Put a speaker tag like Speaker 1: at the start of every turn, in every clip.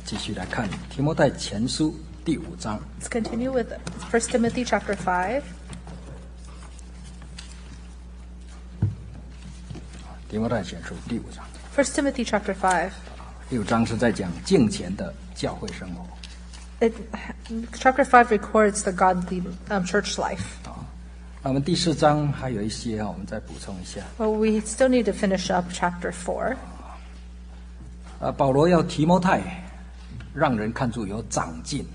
Speaker 1: 继续来看提摩太前书第5章。
Speaker 2: Let's continue with 1 Timothy chapter 5.
Speaker 1: 提摩太前书第5章。
Speaker 2: 1 Timothy chapter 5.
Speaker 1: 第5章是在讲敬虔的教会生活。
Speaker 2: Chapter 5 records the godly church life.
Speaker 1: 那我们第4章还有一些我们再补充一下。
Speaker 2: Well, we still need to finish up chapter 4.
Speaker 1: 保罗要提摩太让人看出有长进。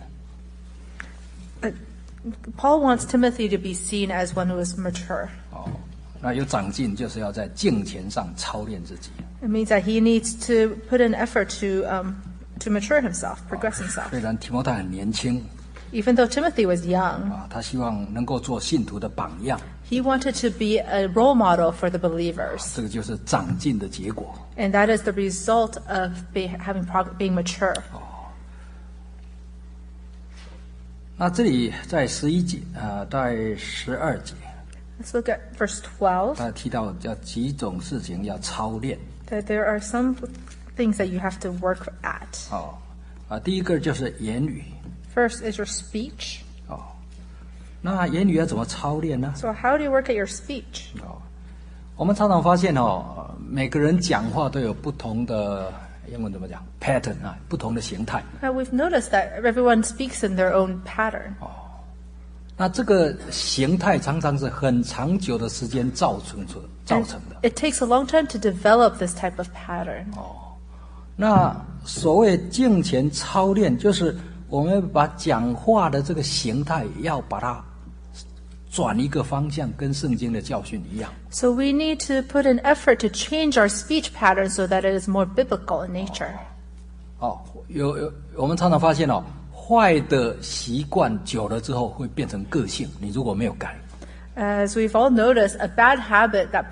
Speaker 2: Paul wants Timothy to be seen as one who is mature.
Speaker 1: 那有长进就是要在敬虔上操练自己。
Speaker 2: It means that he needs to put an effort to mature himself, progress himself.
Speaker 1: 虽然提摩太很年轻
Speaker 2: Even though Timothy was young,
Speaker 1: 他希望能够做信徒的榜样，
Speaker 2: he wanted to be a role model for the believers.
Speaker 1: 这个就是长进的结果。
Speaker 2: And that is the result of being mature.
Speaker 1: 那这里在11节在12节
Speaker 2: Let's look at verse 12.
Speaker 1: 他提到叫几种事情要操练。
Speaker 2: That there are some things that you have to work at.
Speaker 1: 第一个就是言语。
Speaker 2: First is your speech.
Speaker 1: 那言语要怎么操练呢？
Speaker 2: So how do you work at your speech?
Speaker 1: 我们常常发现每个人讲话都有不同的英文怎么讲 pattern 不同的形态。
Speaker 2: Now we've noticed that everyone speaks in their own pattern.
Speaker 1: 那这个形态常常是很长久的时间造成的。
Speaker 2: It takes a long time to develop this type of pattern.
Speaker 1: 那所谓敬虔操练，就是我们把讲话的这个形态要把它转一个方向，跟圣经的教训一样。
Speaker 2: So we need to put an effort to change our speech pattern so that it is more biblical in nature.
Speaker 1: 我们常常发现坏的习惯久了之后会变成个性，你如果没有改。
Speaker 2: As we've all noticed, a bad habit that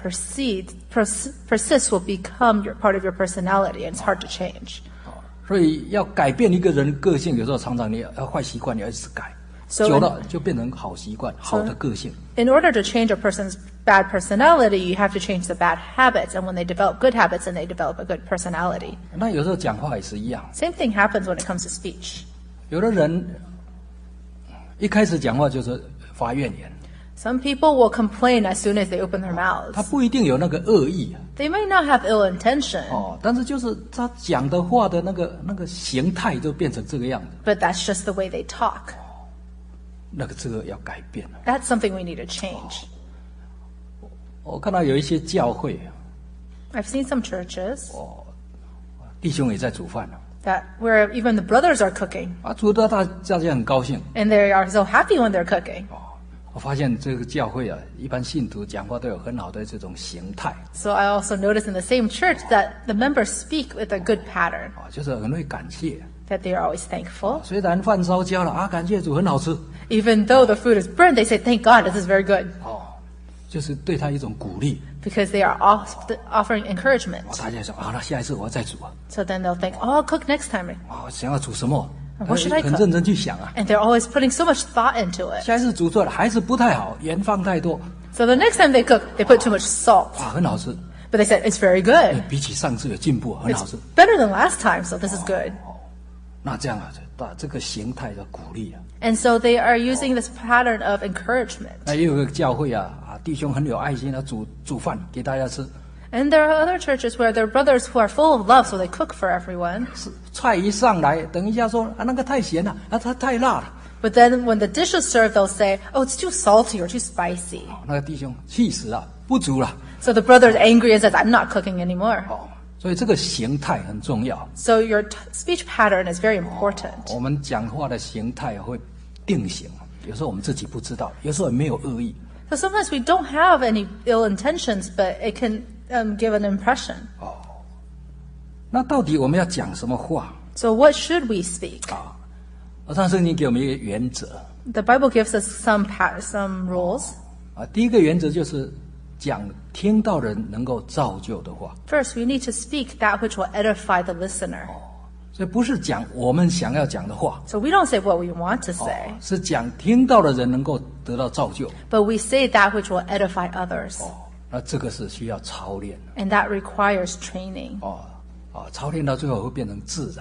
Speaker 2: persists will become part of your personality, and it's hard to change.
Speaker 1: 所以要改变一个人个性，有时候常常你要坏习惯，你要一直改，
Speaker 2: So
Speaker 1: 久了就变成好习惯，好的个性。
Speaker 2: In order to change a person's bad personality, you have to change the bad habits. And when they develop good habits, then they develop a good personality.
Speaker 1: 那有时候讲话也是一样，
Speaker 2: Same thing happens when it comes to speech.
Speaker 1: 有的人一开始讲话就是发怨言，
Speaker 2: Some people will complain as soon as they open their
Speaker 1: 他
Speaker 2: mouths.
Speaker 1: 不一定有那个恶意
Speaker 2: They may not have ill intention,
Speaker 1: 但是就是他讲的话的那个形态就变成这个样子，
Speaker 2: but that's just the way they talk.
Speaker 1: 这个要改变了。
Speaker 2: That's something we need to change.
Speaker 1: 我看到有一些教会
Speaker 2: I've seen some churches
Speaker 1: 弟兄也在煮饭了
Speaker 2: that where even the brothers are cooking,
Speaker 1: 煮得大家很高兴。
Speaker 2: and they are so happy when they're cooking.
Speaker 1: 我发现这个教会一般信徒讲话都有很好的这种形态
Speaker 2: So I also noticed in the same church that the members speak with a good pattern,
Speaker 1: 就是很会感谢。
Speaker 2: that they are always thankful.
Speaker 1: 虽然饭烧焦了感谢主很好吃
Speaker 2: Even though the food is burned, they say, thank God, this is very good.
Speaker 1: 就是对他一种鼓励
Speaker 2: Because they are offering encouragement.
Speaker 1: 大家说那下一次我要再煮
Speaker 2: So then they'll think, oh, I'll cook next time.
Speaker 1: 想要煮什么
Speaker 2: What should I
Speaker 1: 很
Speaker 2: cook?
Speaker 1: 认真去想
Speaker 2: And they're always putting so much thought into it.
Speaker 1: 下一次煮出来还是不太好，盐放太多
Speaker 2: So the next time they cook, they put too much salt.
Speaker 1: 很好吃
Speaker 2: But they said, it's very good.
Speaker 1: 比起上次有进步很好
Speaker 2: It's
Speaker 1: 吃
Speaker 2: better than last time, so this is good.
Speaker 1: 那这样把这个形态的鼓励
Speaker 2: And so they are using this pattern of encouragement.
Speaker 1: 那也有个教会弟兄很有爱心煮饭给大家吃
Speaker 2: And there are other churches where there are brothers who are full of love, so they cook for everyone.
Speaker 1: 菜一上来等一下说那个太咸了它太辣了
Speaker 2: But then when the dish is served, they'll say, oh, it's too salty or too spicy.
Speaker 1: 那个弟兄气死了不煮了
Speaker 2: So the brother is angry and says, I'm not cooking anymore.
Speaker 1: 所以这个形态很重要
Speaker 2: So your speech pattern is very important.
Speaker 1: 我们讲话的形态会定型有时候我们自己不知道有时候也没有恶意
Speaker 2: So sometimes we don't have any ill intentions, but it can give an impression.
Speaker 1: 那到底我们要讲什么话
Speaker 2: So what should we speak?
Speaker 1: 上圣经给我们一个原则
Speaker 2: The Bible gives us some rules.
Speaker 1: 第一个原则就是讲听到人能够造就的话
Speaker 2: First, we need to speak that which will edify the listener.
Speaker 1: 所以不是讲我们想要讲的话
Speaker 2: So we don't say what we want to say,
Speaker 1: 是讲听到的人能够得到造就
Speaker 2: but we say that which will edify others.
Speaker 1: 那这个是需要操练
Speaker 2: And that requires training.
Speaker 1: 操练到最后会变成自然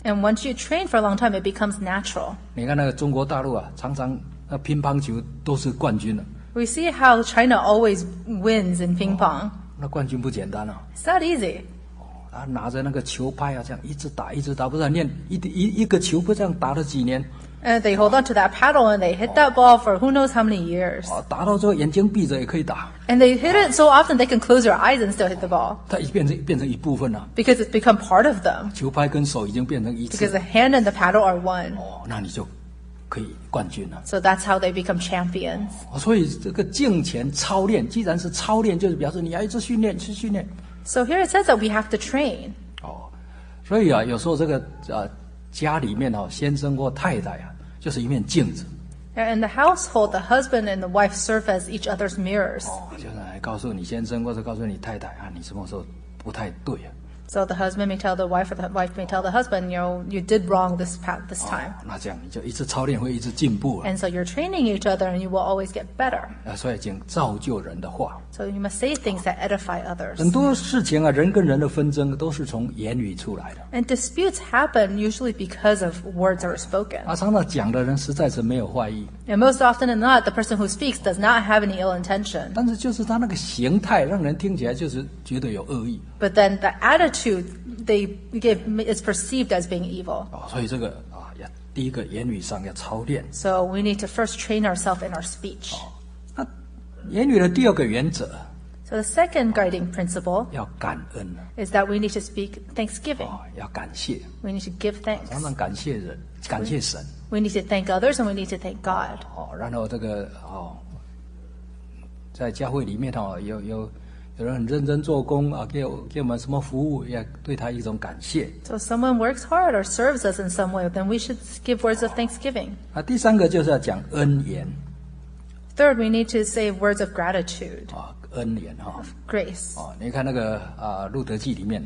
Speaker 2: And once you train for a long time, it becomes natural.
Speaker 1: 你看那个中国大陆啊，常常那乒乓球都是冠军了，
Speaker 2: We see how China always wins in ping pong.
Speaker 1: 那冠军不简单啊。
Speaker 2: It's not easy.
Speaker 1: 他拿着那个球拍啊，这样一直打，一直打，不知道练一个球不这样打了几年，
Speaker 2: And they hold on to that paddle and they hit that ball for who knows how many years.
Speaker 1: 打到最后眼睛闭着也可以打，
Speaker 2: And they hit it so often they can close their eyes and still hit the ball
Speaker 1: 它变成一部分了，
Speaker 2: because it's become part of them.
Speaker 1: 球拍跟手已经变成一
Speaker 2: Because
Speaker 1: 致，
Speaker 2: the hand and the paddle are one.
Speaker 1: 那你就可以冠军了。
Speaker 2: So that's how they become champions.
Speaker 1: 所以这个敬虔操练，既然是操练，就是表示你要一直训练，去训练。
Speaker 2: So here it says that we have to train.
Speaker 1: 所以啊，有时候这个家里面先生或太太啊，就是一面镜子，
Speaker 2: In the household, the husband and the wife serve as each other's mirrors.
Speaker 1: 就是来告诉你先生或者告诉你太太啊，你什么时候不太对啊。
Speaker 2: So the husband may tell the wife, or the wife may tell the husband, you did wrong this time.
Speaker 1: 那这样你就一直操练，会一直进步啊。
Speaker 2: And so you're training each other, and you will always get better.
Speaker 1: 所以讲造就人的话，
Speaker 2: So you must say things that edify others.
Speaker 1: 很多事情啊，人跟人的纷争都是从言语出来的。
Speaker 2: And disputes happen usually because of words that are spoken.
Speaker 1: 常常讲的人实在是没有坏意，
Speaker 2: And most often than not, the person who speaks does not have any ill intention.
Speaker 1: 但是就是他那个形态，让人听起来就是觉得有恶意。
Speaker 2: But then the attitude they give is perceived as being evil.
Speaker 1: 所以这个要第一个言语上要操练。
Speaker 2: So we need to first train ourselves in our speech.
Speaker 1: 那言语的第二个原则
Speaker 2: So the second guiding principle
Speaker 1: 要感恩，
Speaker 2: is that we need to speak thanksgiving.
Speaker 1: 要感谢，
Speaker 2: We need to give
Speaker 1: 常
Speaker 2: thanks.
Speaker 1: 常感谢人，感谢神。
Speaker 2: We need to thank others and we need to thank God.
Speaker 1: 然后这个在教会里面有人很认真做工啊，给我们什么服务，也对他一种感谢。
Speaker 2: So if someone works hard or serves us in some way, then we should give words of thanksgiving.
Speaker 1: 第三个就是要讲恩言
Speaker 2: Third, we need to say words of gratitude,
Speaker 1: 恩言
Speaker 2: grace.
Speaker 1: 你看那个路德记里面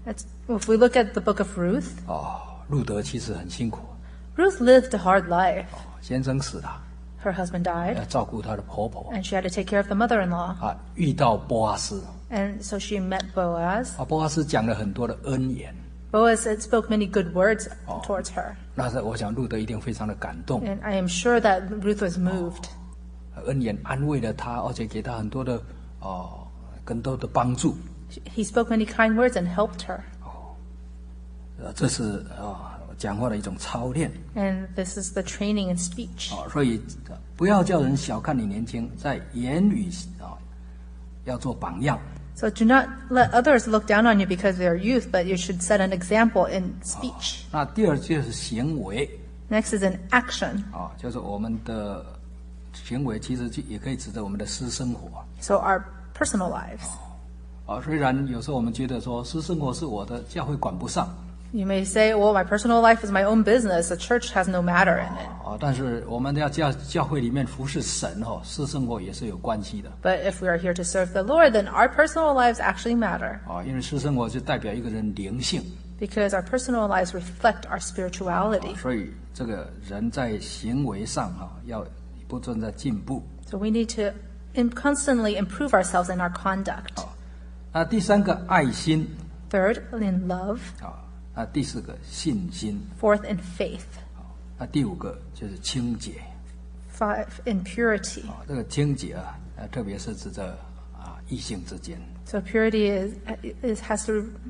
Speaker 2: If we look at the book of Ruth,
Speaker 1: 路德其实很辛苦，
Speaker 2: Ruth lived a hard life.
Speaker 1: 先生死了，
Speaker 2: Her husband
Speaker 1: 要
Speaker 2: died,
Speaker 1: 照顾她的婆婆
Speaker 2: and she had to take care of the mother-in-law.
Speaker 1: 遇到波阿斯
Speaker 2: And so she met Boaz.
Speaker 1: 波阿斯讲了很多的恩言，
Speaker 2: Boaz had spoke many good words towards her.
Speaker 1: 那是我想路德一定非常的感动，
Speaker 2: And I am sure that Ruth was moved.
Speaker 1: 恩言安慰了他，而且给他很多的更多的帮助。
Speaker 2: He spoke many kind words and helped her.
Speaker 1: 这是讲话的一种操练
Speaker 2: And this is the training in speech.
Speaker 1: 所以不要叫人小看你年轻，在言语要做榜样。
Speaker 2: So do not let others look down on you because they are youth, but you should set an example in speech.
Speaker 1: 那第二就是行为
Speaker 2: Next is in action.
Speaker 1: 就是我们的行为其实也可以指着我们的私生活
Speaker 2: So our personal lives.
Speaker 1: 虽然有时候我们觉得说私生活是我的，教会管不上
Speaker 2: You may say, well, my personal life is my own business. The church has no matter in it.
Speaker 1: 但是我们要教会里面服侍神私生活也是有关系的
Speaker 2: But if we are here to serve the Lord, then our personal lives actually matter
Speaker 1: 因为私生活就代表一个人灵性
Speaker 2: because our personal lives reflect our spirituality.
Speaker 1: 所以这个人在行为上要不断在进步
Speaker 2: So we need to constantly improve ourselves in our conduct.
Speaker 1: 那第三个爱心
Speaker 2: Third, in love.
Speaker 1: 第四个信心
Speaker 2: Fourth, in faith.
Speaker 1: 第五个就是清洁
Speaker 2: Five, in purity.
Speaker 1: 这个清洁特别是指着异性之间
Speaker 2: So purity has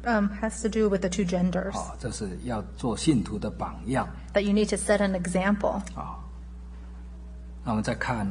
Speaker 2: to do with the two genders.
Speaker 1: 这是要做信徒的榜样
Speaker 2: That you need to set an example.
Speaker 1: 那我们再看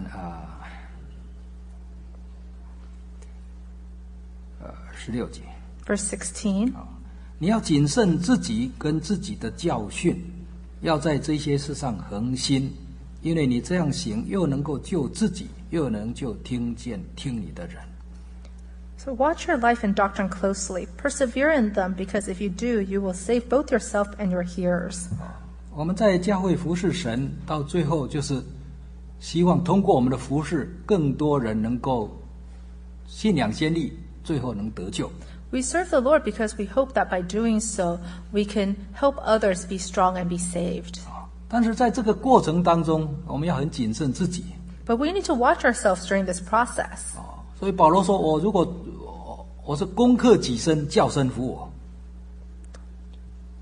Speaker 1: 16节
Speaker 2: Verse 16.
Speaker 1: 你要谨慎自己跟自己的教训，要在这些事上恒心，因为你这样行，又能够救自己，又能救听你的人。
Speaker 2: So watch your life and doctrine closely. Persevere in them, because if you do, you will save both yourself and your hearers.
Speaker 1: 我们在教会服侍神，到最后就是希望通过我们的服侍，更多人能够信仰先立，最后能得救。
Speaker 2: We serve the Lord because we hope that by doing so, we can help others be strong and be saved.
Speaker 1: 但是在这个过程当中，我们要很谨慎自己。
Speaker 2: But we need to watch ourselves during this process.
Speaker 1: 所以保罗说：“如果我是攻克己身，叫身服我。”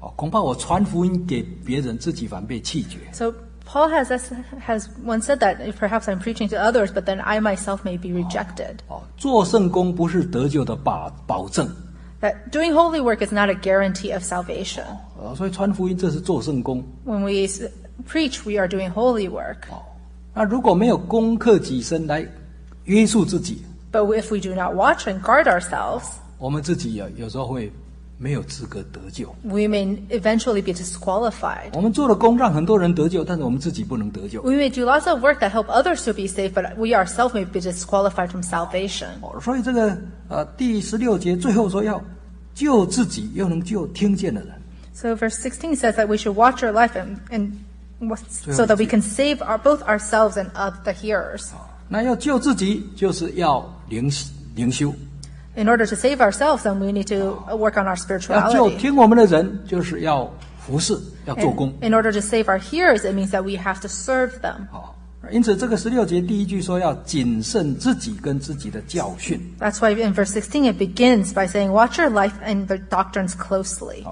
Speaker 1: 恐怕我传福音给别人，自己反被弃绝。
Speaker 2: So Paul has once said that perhaps I'm preaching to others, but then I myself may be rejected.
Speaker 1: 做圣工不是得救的保证。
Speaker 2: That doing holy work is not a guarantee of salvation.
Speaker 1: 所以传福音这是做圣工。
Speaker 2: When we preach, we are doing holy work.
Speaker 1: 那如果没有攻克己身来约束自己，
Speaker 2: But if we do not watch and guard ourselves,
Speaker 1: 我们自己有时候会没有资格得救。
Speaker 2: we may eventually be disqualified.
Speaker 1: 我们做了工让很多人得救，但是我们自己不能得救。
Speaker 2: We may do lots of work that help others to be saved, but we ourselves may be disqualified from salvation.
Speaker 1: 所以这个第16节最后说要救自己，又能救听见的人。
Speaker 2: So verse 16 says that we should watch our life so that we can save both ourselves and the hearers.
Speaker 1: 那要救自己，就是要灵修。
Speaker 2: In order to save ourselves, then we need to work on our
Speaker 1: 要救
Speaker 2: spirituality.
Speaker 1: 听我们的人，就是要服侍，要做工。
Speaker 2: In order to save our hearers, it means that we have to serve them.
Speaker 1: 因此这个16节第一句说要谨慎自己跟自己的教训。
Speaker 2: That's why in verse 16 it begins by saying, watch your life and the doctrines closely.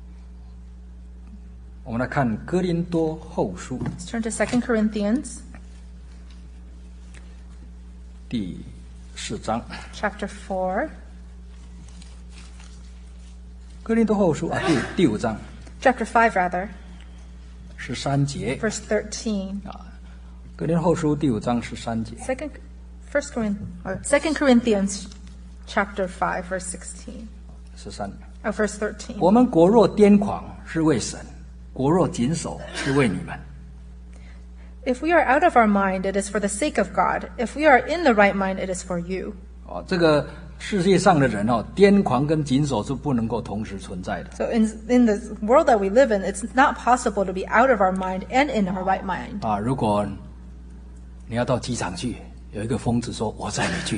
Speaker 1: 我们来看哥林多后书
Speaker 2: Let's turn to 2 Corinthians
Speaker 1: 第4章。
Speaker 2: chapter 4.
Speaker 1: 哥林多后书第5章
Speaker 2: Chapter 5, rather,
Speaker 1: 13节。
Speaker 2: verse 13.
Speaker 1: 哥林多后书第5章13节。
Speaker 2: 2 Corinthians chapter 5, verse 16.
Speaker 1: 13。
Speaker 2: Verse 13.
Speaker 1: 我们果若癫狂，是为神；果若谨守，是为你们。
Speaker 2: If we are out of our mind, it is for the sake of God. If we are in the right mind, it is for you.
Speaker 1: 这个世界上的人癫狂跟谨守是不能够同时存在的。
Speaker 2: So in the world that we live in, it's not possible to be out of our mind and in our right mind.
Speaker 1: 如果你要到机场去，有一个疯子说：“我载你去。”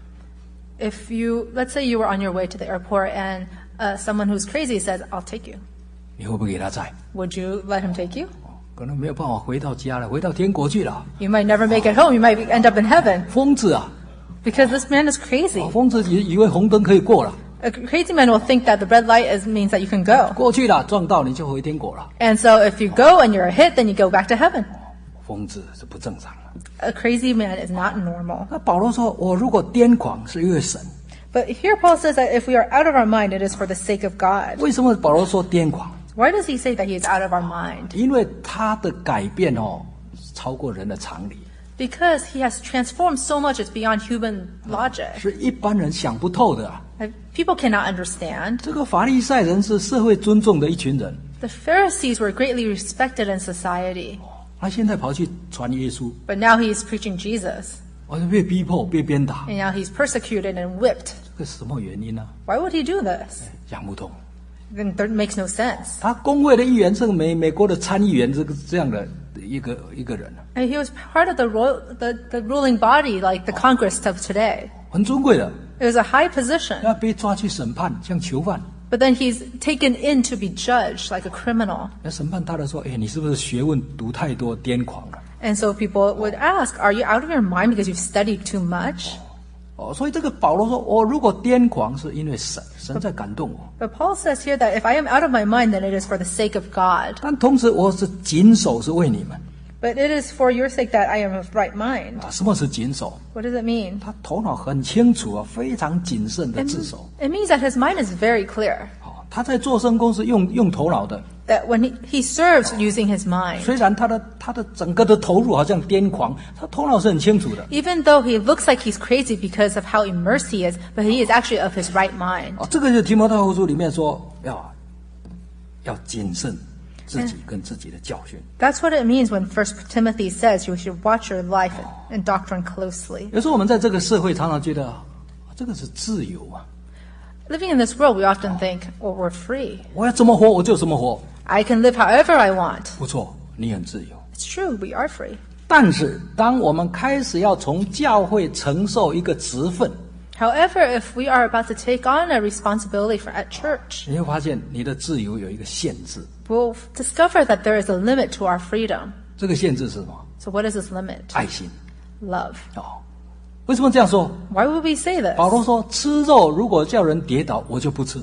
Speaker 2: Let's say you were on your way to the airport and someone who's crazy says, I'll take you.
Speaker 1: 你会不会给他载？
Speaker 2: Would you let him take you?
Speaker 1: 可能没有办法回到家了，回到天国去了。
Speaker 2: You might never make it home. You might end up in heaven.
Speaker 1: 疯子啊！
Speaker 2: Because this man is crazy.
Speaker 1: 疯子以为红灯可以过了，
Speaker 2: A crazy man will think that the red light means that you can go.
Speaker 1: 过去了撞到你就回天国了。
Speaker 2: And so if you go and you're hit, then you go back to heaven.
Speaker 1: 疯子是不正常的。
Speaker 2: A crazy man is not normal.
Speaker 1: 那保罗说：“我如果癫狂，是因为神。”
Speaker 2: But here Paul says that if we are out of our mind, it is for the sake of God.
Speaker 1: 为什么保罗说癫狂？
Speaker 2: Why does he say that he is out of our mind?
Speaker 1: 因为他的改变超过人的常理，
Speaker 2: Because he has transformed so much it's beyond human logic.
Speaker 1: 是一般人想不透的啊。
Speaker 2: People cannot understand.
Speaker 1: 这个法利赛人是社会尊重的一群人，
Speaker 2: The Pharisees were greatly respected in society,
Speaker 1: 他现在跑去传耶稣，
Speaker 2: but now he is preaching Jesus,
Speaker 1: 被逼迫、被鞭打，
Speaker 2: and now he's persecuted and whipped.
Speaker 1: 这个是什么原因呢？
Speaker 2: Why would he do this?
Speaker 1: 想不通。
Speaker 2: Then that makes no sense.
Speaker 1: 他工会的议员是美国的参议员，这样的一个人，
Speaker 2: And he was part of the ruling body, like the Congress of today.
Speaker 1: 很尊贵的，
Speaker 2: It was a high position,
Speaker 1: 要被抓去审判，像囚犯。
Speaker 2: but then he's taken in to be judged like a criminal.
Speaker 1: 那审判他的说：“你是不是学问读太多，癫狂了？”
Speaker 2: And so people would ask, are you out of your mind because you've studied too much?
Speaker 1: 所以这个保罗说：“我如果癫狂，是因为神在感动我。
Speaker 2: But Paul says here that if I am out of my mind, then it is for the sake of God.
Speaker 1: 但同时，我是谨守，是为你们。
Speaker 2: But it is for your sake that I am of right mind.
Speaker 1: 什么是谨守？
Speaker 2: What does it mean?
Speaker 1: 他头脑很清楚啊，非常谨慎的自守。
Speaker 2: It means that his mind is very clear.
Speaker 1: 他在做圣工是用头脑的。
Speaker 2: That when he serves using his mind.
Speaker 1: 虽然他的整个的投入好像癫狂，他头脑是很清楚的。
Speaker 2: Even though he looks like he's crazy because of how immersed he is, but he is actually of his right mind.
Speaker 1: 这个就是提摩太后书里面说要谨慎自己跟自己的教训。
Speaker 2: That's what it means when 1 Timothy says you should watch your life and doctrine closely.
Speaker 1: 有时候我们在这个社会常常觉得这个是自由啊，
Speaker 2: Living in this world, we often think, well, we're free.
Speaker 1: 我要怎么活我就怎么活。
Speaker 2: I can live however I want.
Speaker 1: 不错，你很自由。
Speaker 2: It's true, we are free.
Speaker 1: 但是当我们开始要从教会承受一个职分，
Speaker 2: However, if we are about to take on a responsibility at church,
Speaker 1: 你会发现你的自由有一个限制。
Speaker 2: we'll discover that there is a limit to our freedom.
Speaker 1: 这个限制是什么？
Speaker 2: So what is this limit?
Speaker 1: 爱心。
Speaker 2: Love.
Speaker 1: 为什么这样说？
Speaker 2: Why would we say this?
Speaker 1: 保罗说：“吃肉如果叫人跌倒，我就不吃。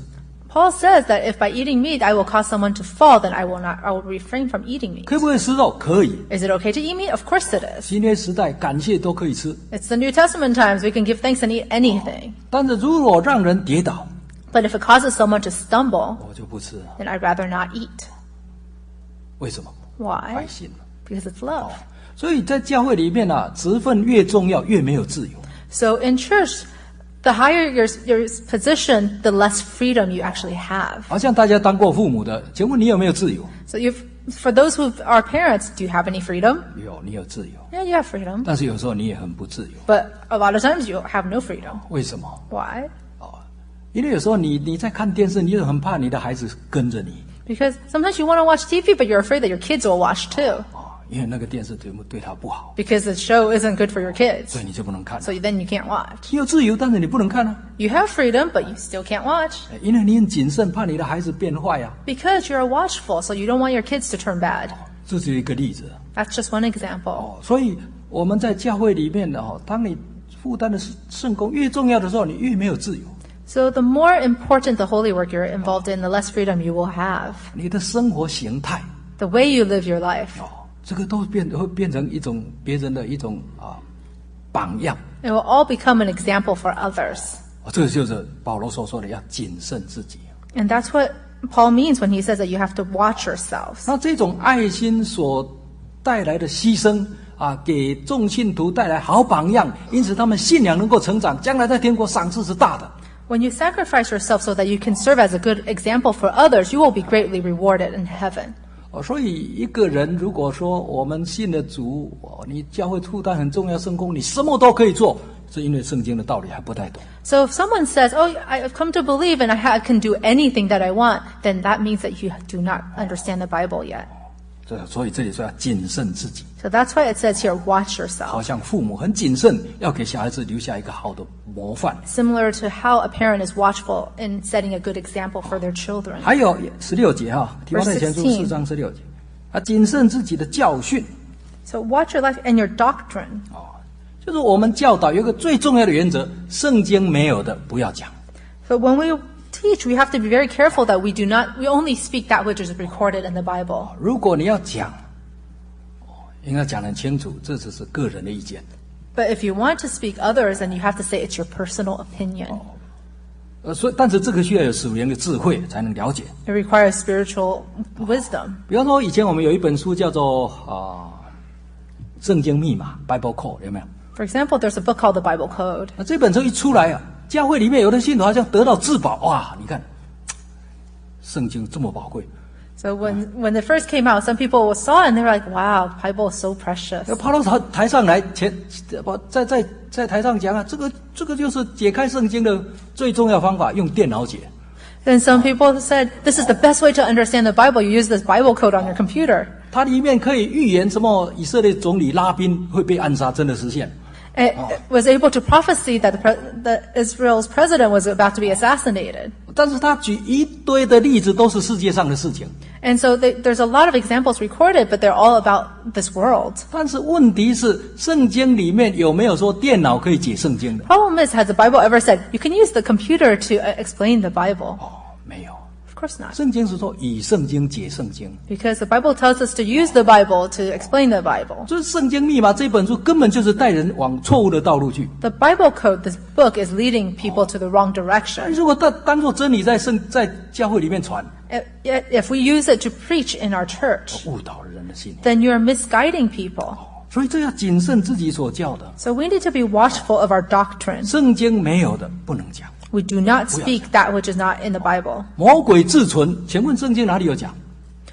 Speaker 2: Paul says that if by eating meat I will cause someone to fall, then I will refrain from eating meat.
Speaker 1: 可不可以吃肉？可以。
Speaker 2: Is it okay to eat meat? Of course it is.
Speaker 1: 新约时代感谢都可以吃，
Speaker 2: It's the New Testament times. We can give thanks and eat anything.
Speaker 1: 但是如果让人跌倒，
Speaker 2: But if it causes someone to stumble,
Speaker 1: 我就不吃了。
Speaker 2: then I'd rather not eat.
Speaker 1: 为什么？
Speaker 2: Why?
Speaker 1: 爱心。
Speaker 2: Because it's love.
Speaker 1: 所以在教会里面啊，职分越重要，越没有自由。
Speaker 2: So in church, the higher your position, the less freedom you actually have.
Speaker 1: 好像大家当过父母的，请问你有没有自由？
Speaker 2: So for those who are parents, do you have any freedom?
Speaker 1: 有，你有自由，
Speaker 2: Yeah, you have freedom.
Speaker 1: 但是有时候你也很不自由。
Speaker 2: But a lot of times you have no freedom.
Speaker 1: 为什么？
Speaker 2: Why?
Speaker 1: 因为有时候你在看电视，你就很怕你的孩子跟着你。
Speaker 2: Because sometimes you want to watch TV, but you're afraid that your kids will watch too.
Speaker 1: 因为那个电视节目对他不好，
Speaker 2: Because the show isn't good for your kids.
Speaker 1: 所以你就不能看。
Speaker 2: So then you can't watch.
Speaker 1: 你有自由，但是你不能看啊，
Speaker 2: You have freedom, but you still can't watch.
Speaker 1: 因为你很谨慎，怕你的孩子变坏啊。
Speaker 2: Because you're watchful, so you don't want your kids to turn bad.
Speaker 1: 这是一个例子。
Speaker 2: That's just one example.
Speaker 1: 所以我们在教会里面当你负担的圣工越重要的时候，你越没有自由。
Speaker 2: So the more important the holy work you're involved in, the less freedom you will have.
Speaker 1: 你的生活形态，
Speaker 2: The way you live your life.
Speaker 1: 这个都会变成一种别人的一种榜样。
Speaker 2: It will all become an example for others.
Speaker 1: 这个就是保罗所说的要谨慎自己。
Speaker 2: And that's what Paul means when he says that you have to watch yourselves.
Speaker 1: 那这种爱心所带来的牺牲给众信徒带来好榜样，因此他们信仰能够成长，将来在天国赏赐是大的。
Speaker 2: When you sacrifice yourself so that you can serve as a good example for others, you will be greatly rewarded in heaven.
Speaker 1: 所以一个人如果说我们信了主，你教会负担很重要圣工，你什么都可以做，是因为圣经的道理还不太懂。
Speaker 2: So if someone says, oh, I've come to believe and I can do anything that I want, then that means that you do not understand the Bible yet.
Speaker 1: 所以这里说要谨慎自己，
Speaker 2: So that's why it says here, watch
Speaker 1: 好
Speaker 2: yourself.
Speaker 1: 像父母很谨慎，要给小孩子留下一个好的模范。
Speaker 2: Similar to how a parent is watchful in setting a good example for their children.
Speaker 1: 还有16节提摩太前书4章16节，谨慎自己的教训。
Speaker 2: So watch your life and your doctrine.
Speaker 1: 就是我们教导有一个最重要的原则，圣经没有的不要讲。
Speaker 2: So when we teach, we have to be very careful that we only speak that which is recorded in the Bible.
Speaker 1: 如果你要讲，应该讲得很清楚，这只是个人的意见。
Speaker 2: But if you want to speak others, then you have to say it's your personal opinion.
Speaker 1: 但是这个需要有属灵的智慧才能了解。
Speaker 2: It requires spiritual wisdom.
Speaker 1: 比方说，以前我们有一本书叫做圣经密码 （Bible Code），有没有？
Speaker 2: For example, there's a book called the Bible Code.
Speaker 1: 那这本书一出来教会里面有的信徒好像得到至宝，哇！你看，圣经这么宝贵。
Speaker 2: So when it first came out, some people saw it and they were like, wow, the Bible is so precious.
Speaker 1: 跑到台上来在台上讲这个就是解开圣经的最重要方法，用电脑解。
Speaker 2: And some people said, this is the best way to understand the Bible. You use this Bible code on your computer.
Speaker 1: 它里面可以预言什么以色列总理拉宾会被暗杀，真的实现。
Speaker 2: It was able to prophesy that Israel's president was about to be assassinated.
Speaker 1: 但是他举一堆的例子都是世界上的事情。
Speaker 2: And so there's a lot of examples recorded, but they're all about this world.
Speaker 1: 但是问题是，圣经里面有没有说电脑可以解圣经的？
Speaker 2: Problem is, has the Bible ever said you can use the computer to explain the Bible?
Speaker 1: 没有。
Speaker 2: Of course not.
Speaker 1: 圣经是说以圣经解圣经。
Speaker 2: Because the Bible tells us to use the Bible to explain the Bible.
Speaker 1: 就是圣经密码这本书根本就是带人往错误的道路去。
Speaker 2: The Bible code, this book, is leading people to the wrong direction.
Speaker 1: 如果当作真理在教会里面传，
Speaker 2: If we use it to preach in our church,
Speaker 1: 误导了人的心。
Speaker 2: then you're misguiding people.
Speaker 1: 所以这要谨慎自己所教的。
Speaker 2: So we need to be watchful of our doctrine.
Speaker 1: 圣经没有的不能讲。
Speaker 2: We do not speak that which is not in the Bible.
Speaker 1: 魔鬼自存，请问圣经哪里有讲？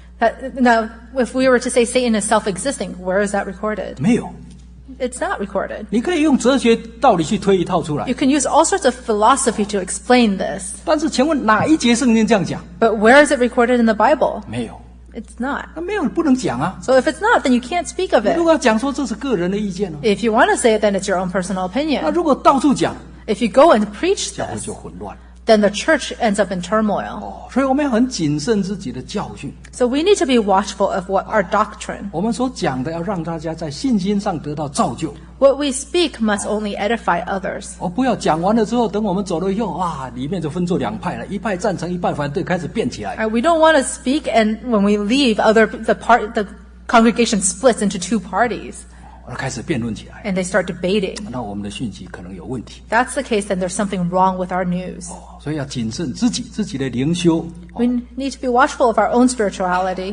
Speaker 2: Now, if we were to say Satan is self-existing, where is that recorded?
Speaker 1: 没有。
Speaker 2: It's not recorded.
Speaker 1: 你可以用哲学道理去推一套出来
Speaker 2: You，can use all sorts of philosophy to explain this.
Speaker 1: 但是请问哪一节圣经这样讲？
Speaker 2: But where is it recorded in the Bible?
Speaker 1: 没有，
Speaker 2: It's not.
Speaker 1: 那没有不能讲啊。
Speaker 2: So if it's not, then you can't speak of
Speaker 1: 如
Speaker 2: it.
Speaker 1: 果要讲说这是个人的意见呢？
Speaker 2: If you want to say it, then it's your own personal
Speaker 1: 那
Speaker 2: opinion.
Speaker 1: 如果到处讲，
Speaker 2: If you go and preach
Speaker 1: 教会
Speaker 2: this,
Speaker 1: 就混乱。
Speaker 2: then the church ends up in turmoil.
Speaker 1: 所以我们要很谨慎自己的教训。
Speaker 2: So we need to be watchful of what our doctrine.
Speaker 1: 我们所讲的要让大家在信心上得到造就。
Speaker 2: What we speak must only edify others.
Speaker 1: 不要讲完了之后，等我们走了以后，里面就分作两派了，一派赞成，一派反对，开始变起来。
Speaker 2: We don't want to speak, and when we leave, the congregation splits into two parties,
Speaker 1: 开始辩论起来，
Speaker 2: and they start debating.
Speaker 1: 那我们的讯息可能有问题。
Speaker 2: That's the case, then there's something wrong with our news.
Speaker 1: 所以要谨慎自己的灵修，
Speaker 2: We need to be watchful of our own spirituality,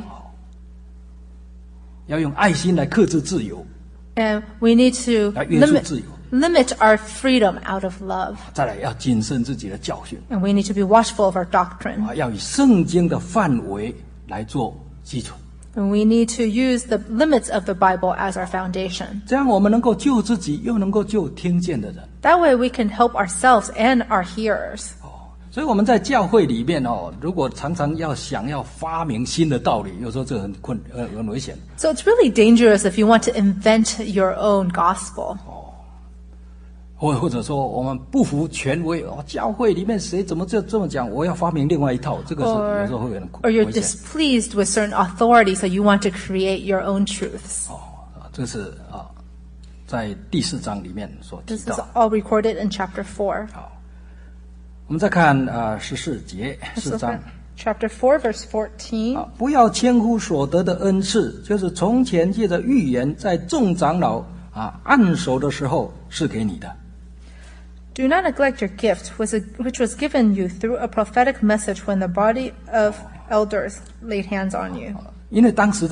Speaker 1: 要用爱心来克制自由，
Speaker 2: and we need to
Speaker 1: 来约束自由。
Speaker 2: limit our freedom out of love.
Speaker 1: 再来要谨慎自己的教训，
Speaker 2: And we need to be watchful of our doctrine.
Speaker 1: 要以圣经的范围来做基础，
Speaker 2: And we need to use the limits of the Bible as our foundation.
Speaker 1: 这样我们能够救自己，又能够救听见的人。
Speaker 2: That way we can help ourselves and our hearers.
Speaker 1: 所以我们在教会里面如果常常想要发明新的道理，有时候这很危险。
Speaker 2: So it's really dangerous if you want to invent your own gospel.
Speaker 1: 或者说我们不服权威，教会里面谁怎么就这么讲，我要发明另外一套，这个是有时候会很
Speaker 2: Or you're
Speaker 1: 危险。
Speaker 2: displeased with certain authority, so you want to create your own truths.
Speaker 1: 这是在第4章里面所提
Speaker 2: This is
Speaker 1: 到。
Speaker 2: all recorded in chapter 4.
Speaker 1: 我们再看14节4章。
Speaker 2: Chapter 4, verse 14.
Speaker 1: 不要轻忽所得的恩赐，就是从前借着预言，在众长老按手的时候是给你的。
Speaker 2: Do not neglect your gift, which was given you through a prophetic message when the body of elders laid hands on you.
Speaker 1: 因为当时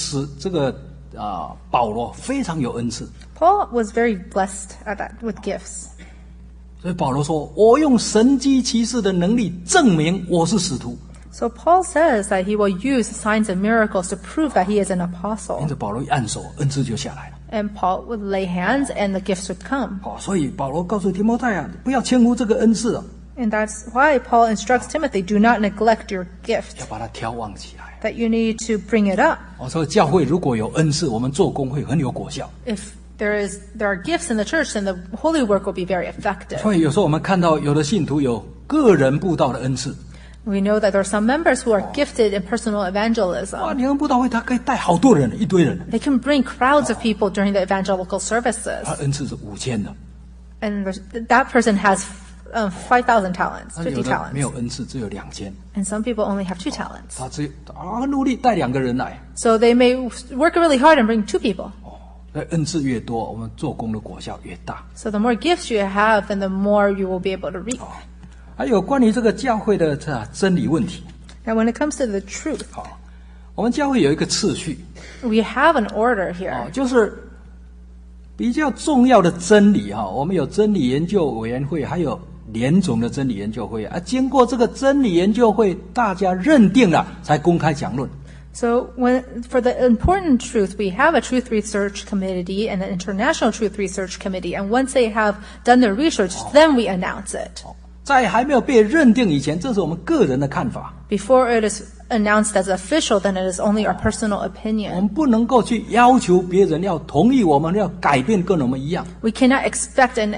Speaker 1: 保罗非常有恩赐，
Speaker 2: Paul was very blessed at that with gifts.
Speaker 1: 所以保罗说：“我用神迹奇事的能力证明我是使徒。”
Speaker 2: So Paul says that he will use signs and miracles to prove that he is an
Speaker 1: 因
Speaker 2: apostle.
Speaker 1: 此保罗一按手，恩赐就下来了。
Speaker 2: And Paul would lay hands and the gifts would come.
Speaker 1: 所以保罗告诉提摩太不要轻忽这个恩赐
Speaker 2: And that's why Paul instructs Timothy, do not neglect your
Speaker 1: 要
Speaker 2: gift,
Speaker 1: 把它挑旺起来。
Speaker 2: that you need to bring it up.
Speaker 1: 所以教会如果有恩赐，我们做工会很有果效。
Speaker 2: If there are gifts in the church, then the holy work will be very effective.
Speaker 1: 所以有时候我们看到有的信徒有个人布道的恩赐，
Speaker 2: We know that there are some members who are gifted in personal evangelism.
Speaker 1: 你们布道会他可以带好多人，一堆人，
Speaker 2: They can bring crowds of people during the evangelical
Speaker 1: 他
Speaker 2: services.
Speaker 1: 恩赐是5000的。
Speaker 2: And that person has 5,000 talents,
Speaker 1: 有
Speaker 2: 50
Speaker 1: 的没有
Speaker 2: talents.
Speaker 1: 恩赐，只有2000，
Speaker 2: And some people only have 2 talents.
Speaker 1: 他只努力带2个人来。
Speaker 2: So they may work really hard and bring 2 people.
Speaker 1: 所以恩赐越多，我们做工的果效越大。
Speaker 2: So the more gifts you have, then the more you will be able to reap.
Speaker 1: 还有关于这个教会的真理问题，
Speaker 2: And when it comes to the truth,
Speaker 1: 我们教会有一个次序，
Speaker 2: we have an order here.
Speaker 1: 就是比较重要的真理我们有真理研究委员会，还有联总的真理研究会经过这个真理研究会，大家认定了才公开讲论。
Speaker 2: So for the important truth, we have a Truth Research Committee and an International Truth Research Committee. And once they have done their research, then we announce it.
Speaker 1: 在还没有被认定以前，这是我们个人的看法，
Speaker 2: Before it is announced as official, then it is only our personal
Speaker 1: 我
Speaker 2: opinion.
Speaker 1: 们不能够去要求别人要同意我们，要改变跟我们一样。
Speaker 2: We cannot expect and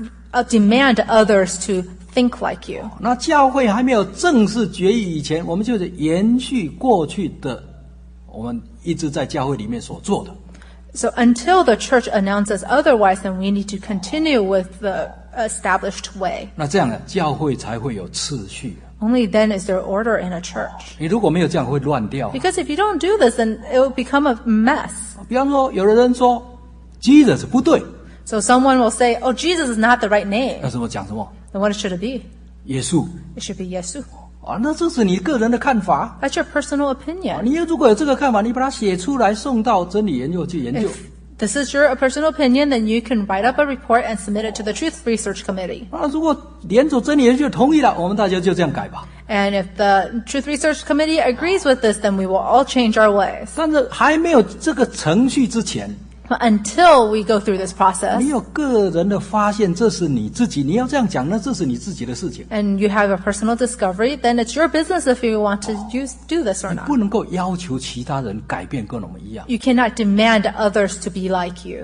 Speaker 2: demand others to think like you.
Speaker 1: 那教会还没有正式决议以前，我们就是延续过去的，我们一直在教会里面所做的。
Speaker 2: So until the church announces otherwise, then we need to continue with the established way.
Speaker 1: 那这样呢，教会才会有次序。
Speaker 2: Only then is there order in a church.
Speaker 1: 你如果没有这样，会乱掉。
Speaker 2: Because if you don't do this, then it will become a mess.
Speaker 1: 比方说，有的人说 Jesus 不对，
Speaker 2: So someone will say, oh, Jesus is not the right name.
Speaker 1: 那什么讲什么？
Speaker 2: Then what should it be?
Speaker 1: 耶稣
Speaker 2: It should be Yesu.
Speaker 1: 那这是你个人的看法。
Speaker 2: That's your personal opinion.
Speaker 1: 你如果有这个看法，你把它写出来，送到真理研究去研究。
Speaker 2: If this is your personal opinion, then you can write up a report and submit it to the Truth Research Committee.
Speaker 1: 如果联组真理研究同意了，我们大家就这样改吧。
Speaker 2: And if the Truth Research Committee agrees with this, then we will all change our ways.
Speaker 1: 但是还没有这个程序之前，
Speaker 2: But until we go through this process,
Speaker 1: 你有个人的发现，这是你自己，你要这样讲，那这是你自己的事情，
Speaker 2: and you have a personal discovery, then it's your business if you want to do this or
Speaker 1: 你
Speaker 2: not.
Speaker 1: 不能够要求其他人改变跟我们一样。
Speaker 2: You cannot demand others to be like you.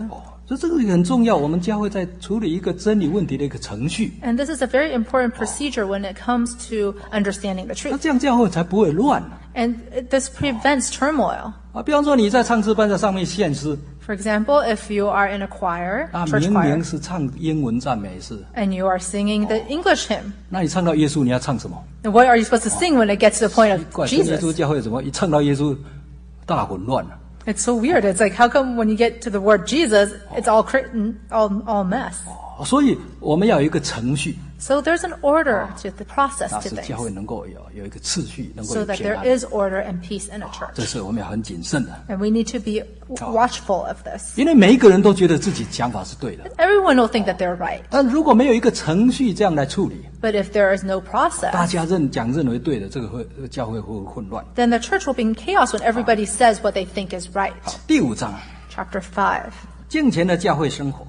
Speaker 1: 所以这个很重要，我们教会在处理一个真理问题的一个程序。
Speaker 2: And this is a very important procedure when it comes to understanding the
Speaker 1: 那
Speaker 2: truth.
Speaker 1: 这样教会才不会乱
Speaker 2: And this prevents turmoil.
Speaker 1: 啊。比方说你在唱诗班在上面献诗，
Speaker 2: For example, if you are in a choir,
Speaker 1: 啊，
Speaker 2: church
Speaker 1: 明
Speaker 2: choir,
Speaker 1: 明是唱英文赞美诗，
Speaker 2: and you are singing the English hymn,
Speaker 1: 那你唱到耶稣，你要唱什么？
Speaker 2: then what are you supposed to sing when it gets to the point
Speaker 1: 奇
Speaker 2: of
Speaker 1: 怪，跟耶稣
Speaker 2: Jesus?
Speaker 1: 教会怎么一唱到耶稣大混乱了？
Speaker 2: It's so weird. It's like, how come when you get to the word Jesus, it's all all mess?
Speaker 1: 所以我们要有一个程序，
Speaker 2: So there's an order to the process
Speaker 1: 那
Speaker 2: to
Speaker 1: 使教会
Speaker 2: things,
Speaker 1: 能够有一个次序，能够
Speaker 2: so
Speaker 1: 有
Speaker 2: that
Speaker 1: 平
Speaker 2: there
Speaker 1: 安。
Speaker 2: is order and peace in a
Speaker 1: 这
Speaker 2: church.
Speaker 1: 是我们要很谨慎的，
Speaker 2: And we need to be watchful of this.
Speaker 1: 因为每一个人都觉得自己想法是对的，
Speaker 2: Everyone will think that they're right.
Speaker 1: 但如果没有一个程序这样来处理，
Speaker 2: But if there is no
Speaker 1: 大
Speaker 2: process,
Speaker 1: 家认为对的，这个教会会混乱。
Speaker 2: then the church will be in chaos when everybody says what they think is right.
Speaker 1: 第5章，
Speaker 2: Chapter 5.
Speaker 1: 敬虔的教会生活，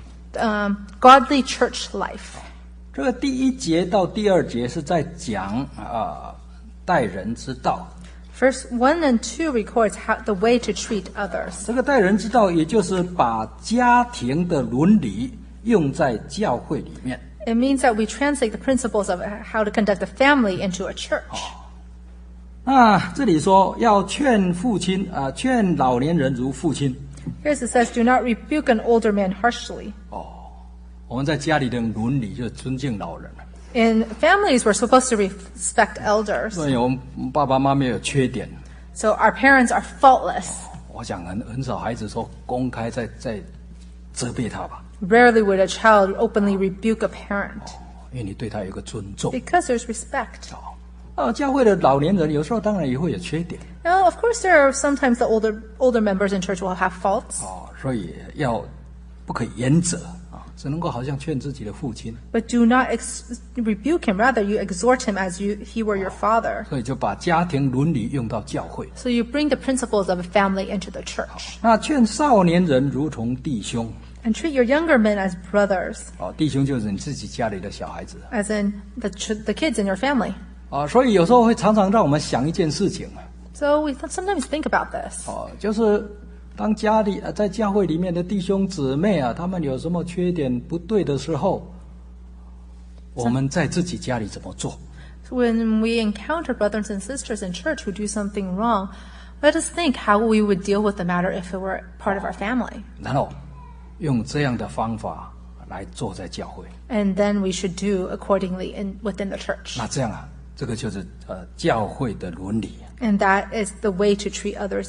Speaker 2: Godly church life.
Speaker 1: 这个第1节到第2节是在讲待人之道。
Speaker 2: Verse 1 and 2 records the way to treat others.
Speaker 1: 这个待人之道，也就是把家庭的伦理用在教会里面。
Speaker 2: It means that we translate the principles of how to conduct a family into a church.
Speaker 1: 这里说要劝父亲劝老年人如父亲。
Speaker 2: Here's it says, do not rebuke an older man harshly.
Speaker 1: 我们在家里的伦理就是尊敬老人。
Speaker 2: In families, we're supposed to respect elders.
Speaker 1: 所以我们爸爸妈妈有缺点，
Speaker 2: So our parents are faultless.
Speaker 1: 我想很少孩子说公开在责备他吧，
Speaker 2: Rarely would a child openly rebuke a parent
Speaker 1: 因为你对他有一个尊重。
Speaker 2: because there's respect.
Speaker 1: 教会的老年人有时候当然也会有缺点，
Speaker 2: Now, of course, there are sometimes the older members in church will have faults,
Speaker 1: 所以不可以严责只能够好像劝自己的父亲，
Speaker 2: but do not rebuke him. Rather, you exhort him as he were your father.
Speaker 1: 所以就把家庭伦理用到教会。
Speaker 2: So you bring the principles of a family into the church
Speaker 1: 那劝少年人如同弟兄，
Speaker 2: and treat your younger men as brothers,
Speaker 1: 弟兄就是你自己家里的小孩子
Speaker 2: as in the kids in your family.
Speaker 1: 所以有时候会常常让我们想一件事情
Speaker 2: So we sometimes think about this.
Speaker 1: 就是当在教会里面的弟兄姊妹他们有什么缺点不对的时候，我们在自己家里怎么做？
Speaker 2: So when we encounter brothers and sisters in church who do something wrong, let us think how we would deal with the matter if it were part of our family.
Speaker 1: 然后用这样的方法来做在教会。
Speaker 2: And then we should do accordingly within the church.
Speaker 1: 那这样这个就是教会的伦理。
Speaker 2: And that is the way to treat others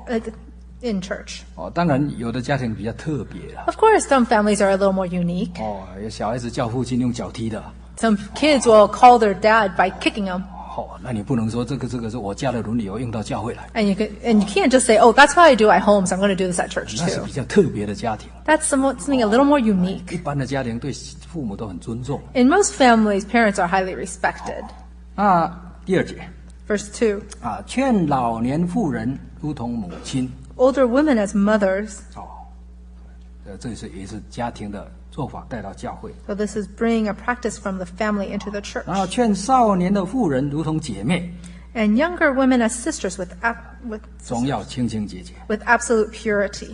Speaker 2: in church.
Speaker 1: 当然有的家庭比较特别啦。
Speaker 2: Of course, some families are a little more unique.
Speaker 1: 有小孩子叫父亲用脚踢的。
Speaker 2: Some kids will call their dad by kicking them.
Speaker 1: 那你不能说这个是我家的伦理，我用到教会来。
Speaker 2: And you can't just say, oh, that's how I do at home, so I'm going to do this at church
Speaker 1: 那是
Speaker 2: too.
Speaker 1: 比较特别的家庭。
Speaker 2: That's something a little more unique.
Speaker 1: 一般的家庭对父母都很尊重。
Speaker 2: In most families, parents are highly respected.
Speaker 1: 第2节
Speaker 2: Verse 2.
Speaker 1: 劝老年妇人如同母亲。
Speaker 2: Older women as mothers.
Speaker 1: 这也是家庭的做法带到教会。
Speaker 2: So this is bringing a practice from the family into the church.
Speaker 1: 然后劝少年的妇人如同姐妹，
Speaker 2: And younger women as sisters with
Speaker 1: 总要清清洁洁。
Speaker 2: absolute purity.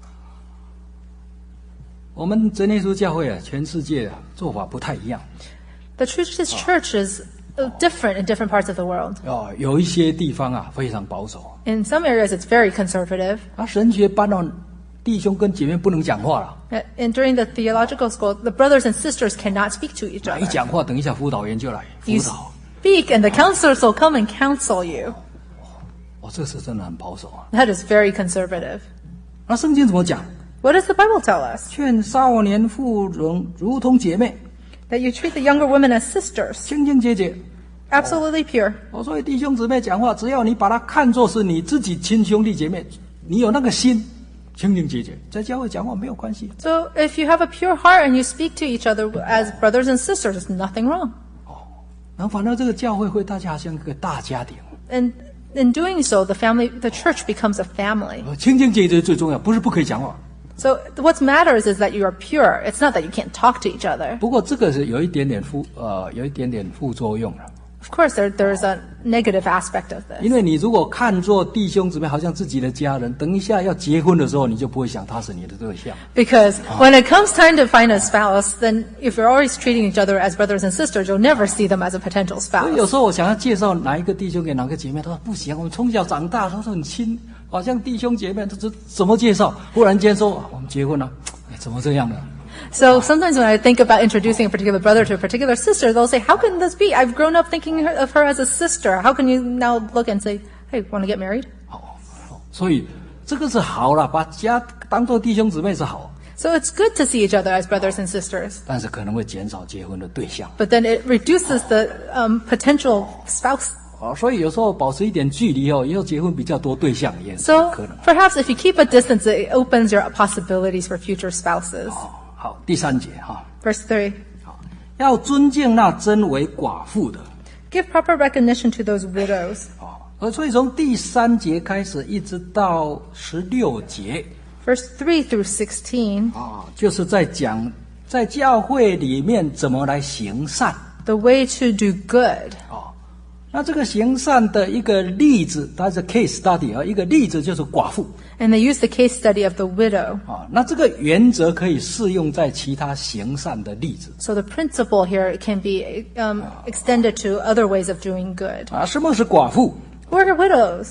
Speaker 1: 我们真耶稣教会全世界做法不太一样。
Speaker 2: The church is different in different parts of the world.
Speaker 1: 有一些地方非常保守。
Speaker 2: In some areas, it's very conservative.
Speaker 1: 神学班弟兄跟姐妹不能讲话了。
Speaker 2: And during the theological school, the brothers and sisters cannot speak to each
Speaker 1: 一
Speaker 2: other.
Speaker 1: 讲话，等一下辅导员就来辅
Speaker 2: You
Speaker 1: 导。
Speaker 2: speak, and the counselors will come and counsel you.
Speaker 1: 这是真的很保守。
Speaker 2: That is very conservative.
Speaker 1: 那圣经怎么讲？
Speaker 2: What does the Bible tell us?
Speaker 1: 劝少年妇人如同姐妹，
Speaker 2: That you treat the younger women as sisters,
Speaker 1: 清清洁洁。
Speaker 2: absolutely pure.
Speaker 1: 所以弟兄姊妹讲话，只要你把它看作是你自己亲兄弟姐妹，你有那个心，清清洁洁，在教会讲话没有关系。
Speaker 2: So if you have a pure heart and you speak to each other as brothers and sisters, there's nothing wrong.
Speaker 1: 然后反正这个教会大家像一个大家庭。
Speaker 2: And in doing so, the church becomes a family.
Speaker 1: 清清洁洁最重要，不是不可以讲话。
Speaker 2: So what matters is that you are pure. It's not that you can't talk to each other.
Speaker 1: 不过这个是有一点点副作用了。
Speaker 2: Of course, there's a negative aspect of this.
Speaker 1: 因为你如果看作弟兄姊妹好像自己的家人，等一下要结婚的时候，你就不会想他是你的对象。
Speaker 2: Because when it comes time to find a spouse, then if you're always treating each other as brothers and sisters, you'll never see them as a potential
Speaker 1: 所以有
Speaker 2: spouse.
Speaker 1: 时候我想要介绍哪一个弟兄给哪个姐妹，他说不行，我们从小长大，他说很亲，好像弟兄姐妹，这怎么介绍？忽然间说我们结婚了，怎么这样呢？
Speaker 2: So sometimes when I think about introducing a particular brother to a particular sister, they'll say, how can this be? I've grown up thinking of her as a sister. How can you now look and say, hey, want to get married?
Speaker 1: 所以这个是好了，把家当做弟兄姊妹是好，
Speaker 2: So it's good to see each other as brothers and sisters.
Speaker 1: 但是可能会减少结婚的对象。
Speaker 2: But then it reduces the potential spouse.
Speaker 1: 所以有时候保持一点距离哦，以后结婚比较多对象也是
Speaker 2: So
Speaker 1: 可能。
Speaker 2: perhaps if you keep a distance, it opens your possibilities for future spouses.
Speaker 1: 好，第3节哈，
Speaker 2: Verse 3.
Speaker 1: 要尊敬那真为寡妇的。
Speaker 2: Give proper recognition to those widows.
Speaker 1: 所以从第3节开始一直到16节
Speaker 2: Verse 3 through 16,
Speaker 1: 就是在讲在教会里面怎么来行善。
Speaker 2: the way to do good.
Speaker 1: 那这个行善的一个例子，它是 case study 一个例子就是寡妇。
Speaker 2: And they use the case study of the widow.
Speaker 1: 那这个原则可以适用在其他行善的例子。
Speaker 2: So the principle here can be extended to other ways of doing good.
Speaker 1: 什么是寡妇？
Speaker 2: Who are widows?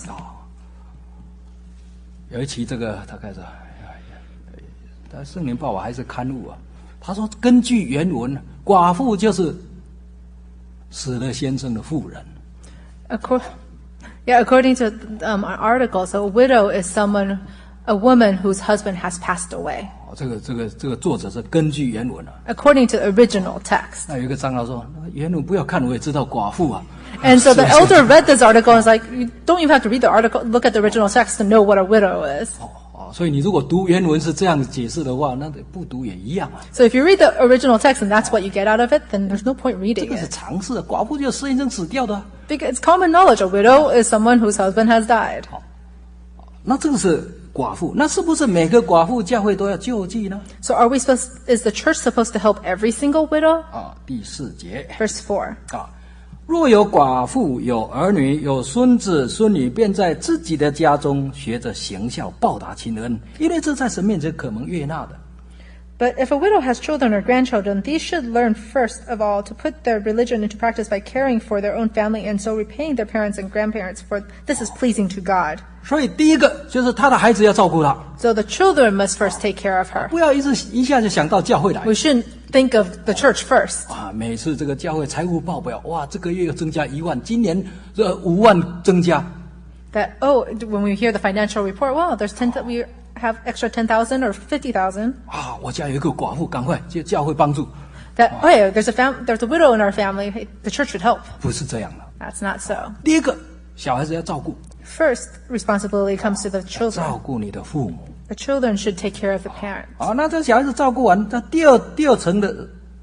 Speaker 1: 有一期这个大概是，但圣灵报我还是刊物啊。他说根据原文，寡妇就是死了先生的妇人。
Speaker 2: According to an article, so a widow is a woman whose husband has passed away.
Speaker 1: 这个作者是根据原文啊。
Speaker 2: According to the original text.
Speaker 1: 那有一个长老说，原文不要看，我也知道寡妇啊。
Speaker 2: And so the elder read this article and was like, you don't even have to read the article, look at the original text to know what a widow is.
Speaker 1: 所以你如果读原文是这样解释的话，那不读也一样啊。
Speaker 2: So if you read the original text and that's what you get out of it, then there's no point
Speaker 1: 这
Speaker 2: reading
Speaker 1: 个是
Speaker 2: it.
Speaker 1: 常识，寡妇就是先生死掉的。
Speaker 2: Because it's common knowledge, a widow is someone whose husband has died.
Speaker 1: 那这个是寡妇，那是不是每个寡妇教会都要救济呢？
Speaker 2: So is the church supposed to help every single widow?
Speaker 1: 第4节
Speaker 2: Verse 4.
Speaker 1: 若有寡妇有儿女有孙子孙女，便在自己的家中学着行孝报答亲恩，因为这在神面前可蒙悦纳的。
Speaker 2: But if a widow has children or grandchildren, these should learn first of all to put their religion into practice by caring for their own family and so repaying their parents and grandparents, for this is pleasing to God.
Speaker 1: 所以第一个就是他的孩子要照顾他，
Speaker 2: So the children must first take care of her.
Speaker 1: 不要一下就想到教会来
Speaker 2: We shouldn't think of the church first.
Speaker 1: 每次这个教会财务报表，哇，这个月又增加1万，今年5万增加。
Speaker 2: That, when we hear the financial report, well, we have extra 10,000 or 50,000.
Speaker 1: 我家有一个寡妇，赶快就教会帮助。
Speaker 2: That, there's a widow in our family, hey, the church should help.
Speaker 1: 不是这样的。
Speaker 2: That's not so.
Speaker 1: 第一个，小孩子要照顾，
Speaker 2: First responsibility comes to the
Speaker 1: 照
Speaker 2: children.
Speaker 1: 顾你的父母。
Speaker 2: The children should take care of the parents.
Speaker 1: 那这小孩子照顾完，那第二层的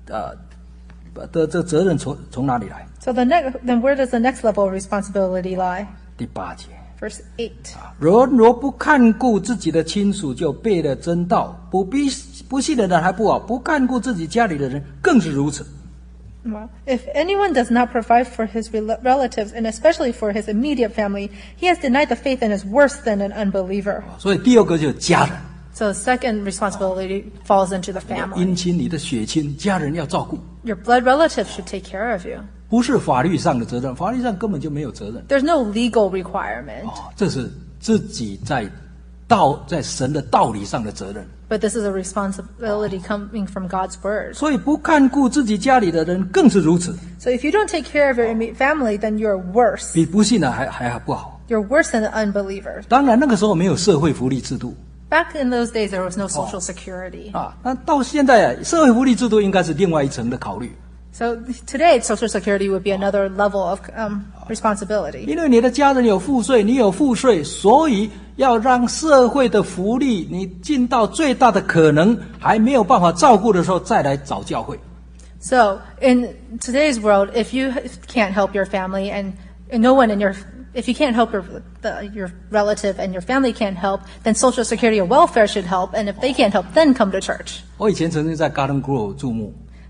Speaker 1: 这责任从哪里来？
Speaker 2: So then where does the next level of responsibility lie?
Speaker 1: 第8节。
Speaker 2: Verse 8.
Speaker 1: 人若不看顾自己的亲属，就背了真道；不信的人还不好，不看顾自己家里的人更是如此。
Speaker 2: Well, if anyone does not provide for his relatives, and especially for his immediate family, he has denied the faith and is worse than an unbeliever.
Speaker 1: 所以第二个就是家人，
Speaker 2: So the second responsibility falls into the family.
Speaker 1: 姻亲你的血亲家人要照顾，
Speaker 2: Your blood relatives should take care of you.
Speaker 1: 不是法律上的责任，法律上根本就没有责任。
Speaker 2: There's no legal requirement,
Speaker 1: 这是自己在神的道理上的责任。
Speaker 2: but this is a responsibility coming from God's word.
Speaker 1: 所以不看顾自己家里的人更是如此，
Speaker 2: So if you don't take care of your immediate family, then you're worse.
Speaker 1: 比不信的还不好。
Speaker 2: You're worse than an unbeliever.
Speaker 1: 当然那个时候没有社会福利制度
Speaker 2: Back in those days, there was no social security.
Speaker 1: 那到现在社会福利制度应该是另外一层的考虑。
Speaker 2: So today, social security would be another level of responsibility.
Speaker 1: 因为你的家人有赋税，你有赋税，所以要让社会的福利你尽到最大的可能，还没有办法照顾的时候，再来找教会。
Speaker 2: So in today's world, if you can't help your family and no one if you can't help your relative and your family can't help, then social security or welfare should help. And if they can't help, then come to church.
Speaker 1: 我以前曾经在 Garden Grove 住牧，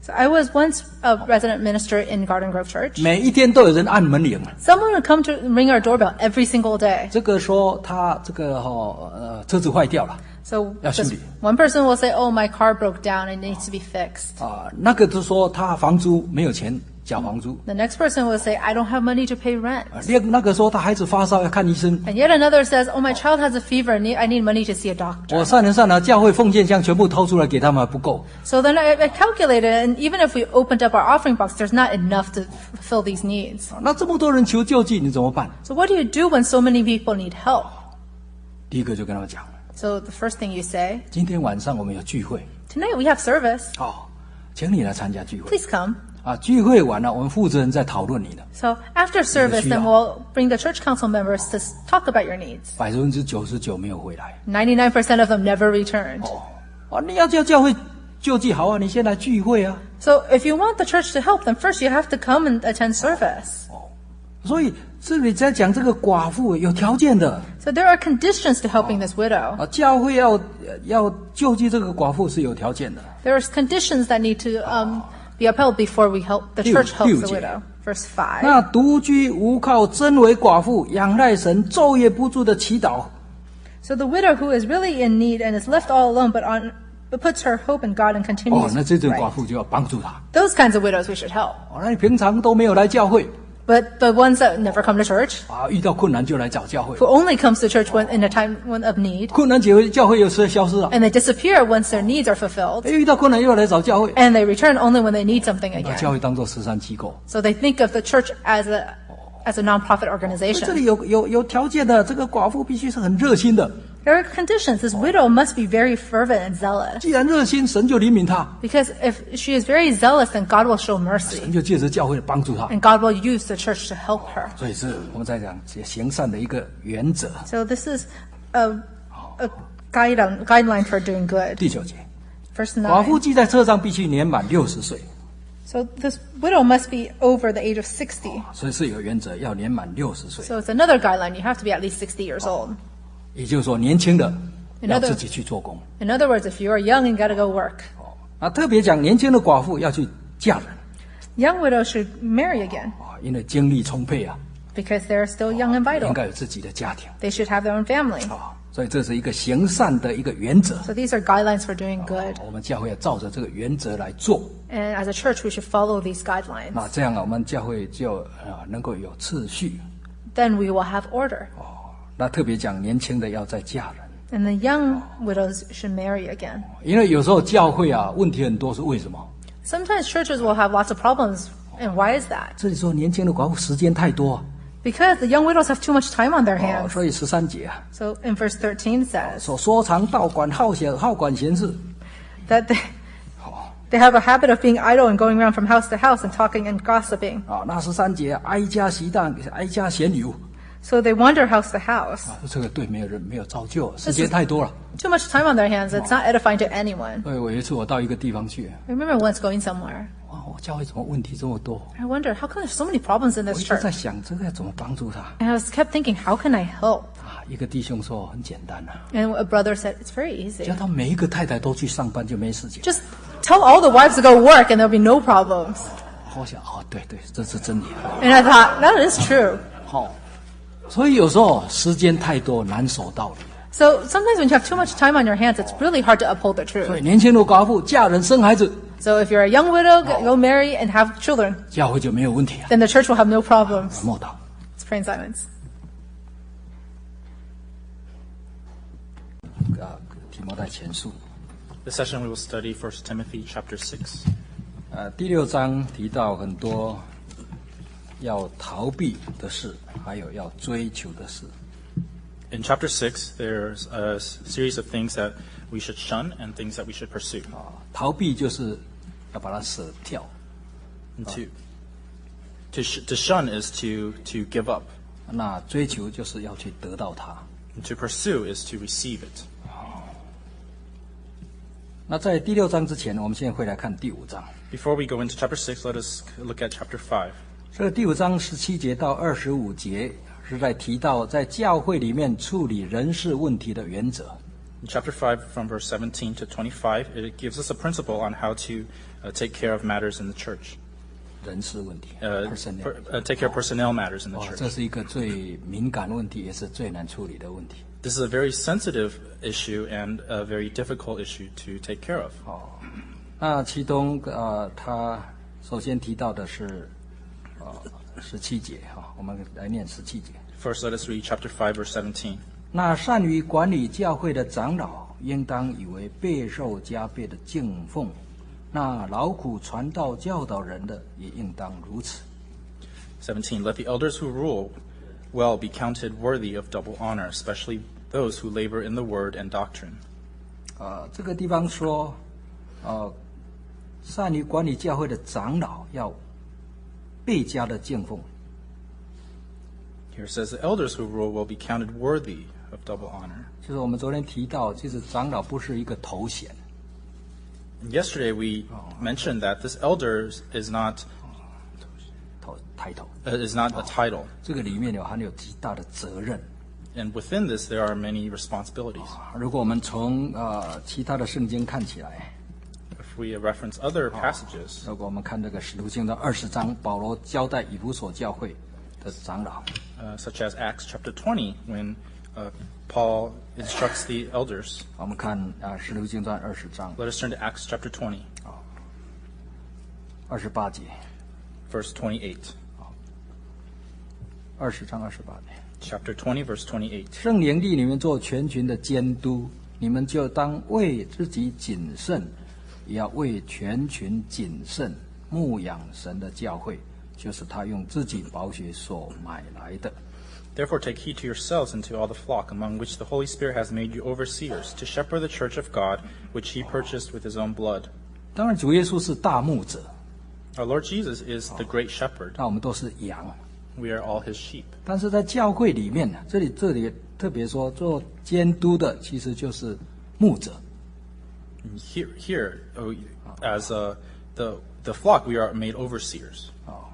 Speaker 2: So I was once a resident minister in Garden Grove Church.
Speaker 1: 每一天都有人按门铃。
Speaker 2: Someone would come to ring our doorbell every single day.
Speaker 1: 这个说他这个车子坏掉了
Speaker 2: So
Speaker 1: 要修理。
Speaker 2: one person will say, "Oh, my car broke down and it needs to be fixed."
Speaker 1: 那个就说他房租没有钱缴房租。
Speaker 2: The next person will say, "I don't have money to pay rent."
Speaker 1: 那个说他孩子发烧要看医生。
Speaker 2: And yet another says, "Oh, my child has a fever and I need money to see a doctor."
Speaker 1: 我算了算了，教会奉献箱全部掏出来给他们还不够。
Speaker 2: So then I calculated, and even if we opened up our offering box, there's not enough to fulfill these needs.
Speaker 1: 那这么多人求救济，你怎么办？
Speaker 2: So what do you do when so many people need help?
Speaker 1: 第一个就跟他们讲，
Speaker 2: So the first thing you say,
Speaker 1: 今天晚上我们有聚会，
Speaker 2: "Tonight we have service.
Speaker 1: 请你来参加聚会。
Speaker 2: Please come."
Speaker 1: 聚会完了，我们负责人在讨论你的。
Speaker 2: So after service, then we'll bring the church council members to talk about your needs.
Speaker 1: 99%没有回来。
Speaker 2: 99% of them never returned.
Speaker 1: 你要叫教会救济好啊，你先来聚会啊。
Speaker 2: So if you want the church to help, then first you have to come and attend service.
Speaker 1: 所以这里在讲这个寡妇有条件的。
Speaker 2: So there are conditions to helping this widow.
Speaker 1: 教会要救济这个寡妇是有条件的。
Speaker 2: There are conditions that need to be upheld before we help the church helps the widow. Verse 5.
Speaker 1: 那独居无靠、真为寡妇，仰赖神，昼夜不住的祈祷。
Speaker 2: So the widow who is really in need and is left all alone, but puts her hope in God and continues.
Speaker 1: 那这种寡
Speaker 2: Right.
Speaker 1: 妇就要帮助她。
Speaker 2: Those kinds of widows we should help.
Speaker 1: 那你平常都没有来教会，
Speaker 2: But the ones that never come to church,
Speaker 1: 遇到困难就来找教会，
Speaker 2: who only comes to church when in a time of need,
Speaker 1: 困难解决，教会有时消失了。
Speaker 2: and they disappear once their needs are fulfilled,
Speaker 1: 遇到困难又来找教会，
Speaker 2: and they return only when they need something
Speaker 1: 把
Speaker 2: again.
Speaker 1: 教会当作慈善机构。
Speaker 2: So they think of the church as a non-profit
Speaker 1: 这
Speaker 2: organization.
Speaker 1: 里有条件的，这个寡妇必须是很热心的。
Speaker 2: There are conditions. This widow must be very fervent and zealous.
Speaker 1: 既然热心，神就怜悯她，
Speaker 2: Because if she is very zealous, then God will show mercy.
Speaker 1: 神就借着教会帮助她。
Speaker 2: And God will use the church to help her.
Speaker 1: 所以是我们在讲行善的一个原则。
Speaker 2: So this is a guideline for doing good.
Speaker 1: 第9节，
Speaker 2: Verse
Speaker 1: 寡妇
Speaker 2: 9.
Speaker 1: 记在册上必须年满60岁，
Speaker 2: So this widow must be over the age of 60.
Speaker 1: 所以是有原则，要年满60岁。
Speaker 2: So it's another guideline. You have to be at least 60 years old.
Speaker 1: 也就是说，年轻的
Speaker 2: In
Speaker 1: 要
Speaker 2: other-
Speaker 1: 自己去做工。
Speaker 2: In other words, if you are young and got to go work,
Speaker 1: 特别讲年轻的寡妇要去嫁人
Speaker 2: young widows should marry again
Speaker 1: 因为精力充沛啊，
Speaker 2: because they're still young and
Speaker 1: 应
Speaker 2: vital.
Speaker 1: 该有自己的家庭
Speaker 2: They should have their own family.
Speaker 1: 所以这是一个行善的一个原则。
Speaker 2: So these are guidelines for doing good.
Speaker 1: 我们教会要照着这个原则来做，
Speaker 2: And as a church, we should follow these guidelines.
Speaker 1: 那这样我们教会就能够有秩序。
Speaker 2: Then we will have order.
Speaker 1: 那特别讲年轻的要再嫁人，
Speaker 2: And the young widows should marry again.
Speaker 1: 因为有时候教会问题很多，是为什么？
Speaker 2: Sometimes churches will have lots of problems. And why is that?
Speaker 1: 这里说年轻的寡妇时间太多
Speaker 2: Because the young widows have too much time on their hands.
Speaker 1: 所以13节
Speaker 2: So in verse 13 says
Speaker 1: 说长道短，好管闲事。
Speaker 2: that they have a habit of being idle and going around from house to house and talking and gossiping.
Speaker 1: 那13节哀家习当，哀家闲游。
Speaker 2: So they wander house to house.
Speaker 1: 这个对没有造就，时间太多了。
Speaker 2: Too much time on their hands. It's not edifying to anyone.
Speaker 1: 所以我有一次我到一个地方去，
Speaker 2: I remember once going somewhere.
Speaker 1: 我教会怎么问题这么多？
Speaker 2: I wondered, how come there's so many problems in
Speaker 1: 我
Speaker 2: this
Speaker 1: 一直
Speaker 2: church?
Speaker 1: 在想这个要怎么帮助他。
Speaker 2: And I kept thinking, how can I help?
Speaker 1: 一个弟兄说很简单
Speaker 2: And a brother said, it's very easy.
Speaker 1: 叫他每一个太太都去上班就没事情。
Speaker 2: Just tell all the wives to go work and there'll be no problems.
Speaker 1: 我想对，这是真理。
Speaker 2: And I thought, that is true.
Speaker 1: 所以有时候时间太多难守道理。
Speaker 2: So sometimes when you have too much time on your hands, it's really hard to uphold the
Speaker 1: 所以
Speaker 2: truth.
Speaker 1: 年轻的寡妇嫁人生孩子，
Speaker 2: So if you're a young widow, go marry and have children,
Speaker 1: 教会就没有问题了。
Speaker 2: then the church will have no problems.
Speaker 1: 默祷。
Speaker 2: Let's pray in silence.
Speaker 1: 提摩太前书
Speaker 3: This session we will study 1 Timothy chapter 6.
Speaker 1: 第6章提到很多要逃避的事，还有要追求的事。
Speaker 3: In chapter 6, there's a series of things that we should shun and things that we should pursue.
Speaker 1: 逃避就是要把它舍掉，
Speaker 3: And to shun is to give up.
Speaker 1: 那追求就是要去得到它。
Speaker 3: And to pursue is to receive it.
Speaker 1: 那在第6章之前，我们现在会来看第5章。
Speaker 3: Before we go into chapter 6, let us look at chapter 5.
Speaker 1: 这个第5章17节到25节是在提到在教会里面处理人事问题的原则。
Speaker 3: In chapter 5, from verse 17 to 25, it gives us a principle on how to take care of matters in the church.
Speaker 1: 人事问题
Speaker 3: Take care of personnel matters in the
Speaker 1: 这
Speaker 3: church.
Speaker 1: 是一个最敏感问题，也是最难处理的问题。
Speaker 3: This is a very sensitive issue and a very difficult issue to take care of.
Speaker 1: 那其中他首先提到的是17节我们来念17节。
Speaker 3: First, let us read chapter 5, verse 17.
Speaker 1: 那善于管理教会的长老，应当以为备受加倍的敬奉；那劳苦传道教导人的，也应当如此。
Speaker 3: 17. Let the elders who rule well be counted worthy of double honor, especially those who labor in the word and doctrine.
Speaker 1: 这个地方说，善于管理教会的长老要倍加的敬奉。
Speaker 3: Here it says the elders who rule will be counted worthy of double honor.
Speaker 1: 就是我们昨天提到，其实长老不是一个头衔，
Speaker 3: Yesterday we mentioned that this elders is not
Speaker 1: 抬头，
Speaker 3: is not a title,
Speaker 1: 这个里面含有极大的责任。
Speaker 3: and within this there are many responsibilities.
Speaker 1: 如果我们从其他的圣经看起来，
Speaker 3: If we reference other passages,
Speaker 1: 如果我们看这个使徒行传20章，保罗交代以弗所教会的长老，
Speaker 3: such as Acts chapter 20, when Paul instructs the elders.
Speaker 1: 我们看使徒行传20章
Speaker 3: Let us turn to Acts chapter 20,
Speaker 1: 28节
Speaker 3: verse 28.
Speaker 1: ，20章28节。
Speaker 3: Chapter 20, verse 28.
Speaker 1: 圣灵立你们做全群的监督，你们就当为自己谨慎，也要为全群谨慎，牧养神的教会，就是他用自己宝血所买来的。
Speaker 3: Therefore take heed to yourselves and to all the flock, among which the Holy Spirit has made you overseers, to shepherd the church of God, which he purchased with his own blood.
Speaker 1: 当然，主耶稣是大牧者，
Speaker 3: Our Lord Jesus is the great shepherd.
Speaker 1: 那我们都是羊。
Speaker 3: We are all his sheep.
Speaker 1: 但是在教会里面呢，这里特别说，做监督的其实就是牧者。
Speaker 3: Here as the flock, we are made overseers.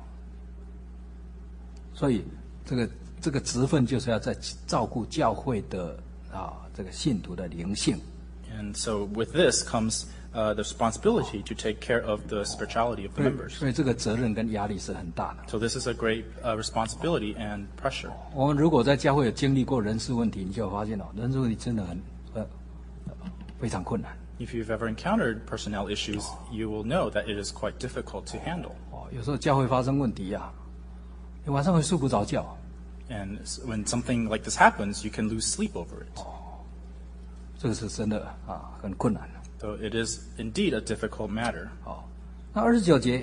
Speaker 1: 所以这个职分就是要在照顾教会的这个信徒的灵性。
Speaker 3: And so with this comes the responsibility to take care of the spirituality of the members.
Speaker 1: 所以这个责任跟压力是很大的。
Speaker 3: So this is a great responsibility and pressure.
Speaker 1: 我们如果在教会有经历过人事问题，你就会发现人事问题真的非常困难。
Speaker 3: If you've ever encountered personnel issues, you will know that it is quite difficult to handle.
Speaker 1: 有时候教会发生问题你晚上会睡不着觉。
Speaker 3: And when something like this happens, you can lose sleep over it.
Speaker 1: 这个是真的很困难。
Speaker 3: So it is indeed a difficult matter.
Speaker 1: 那29节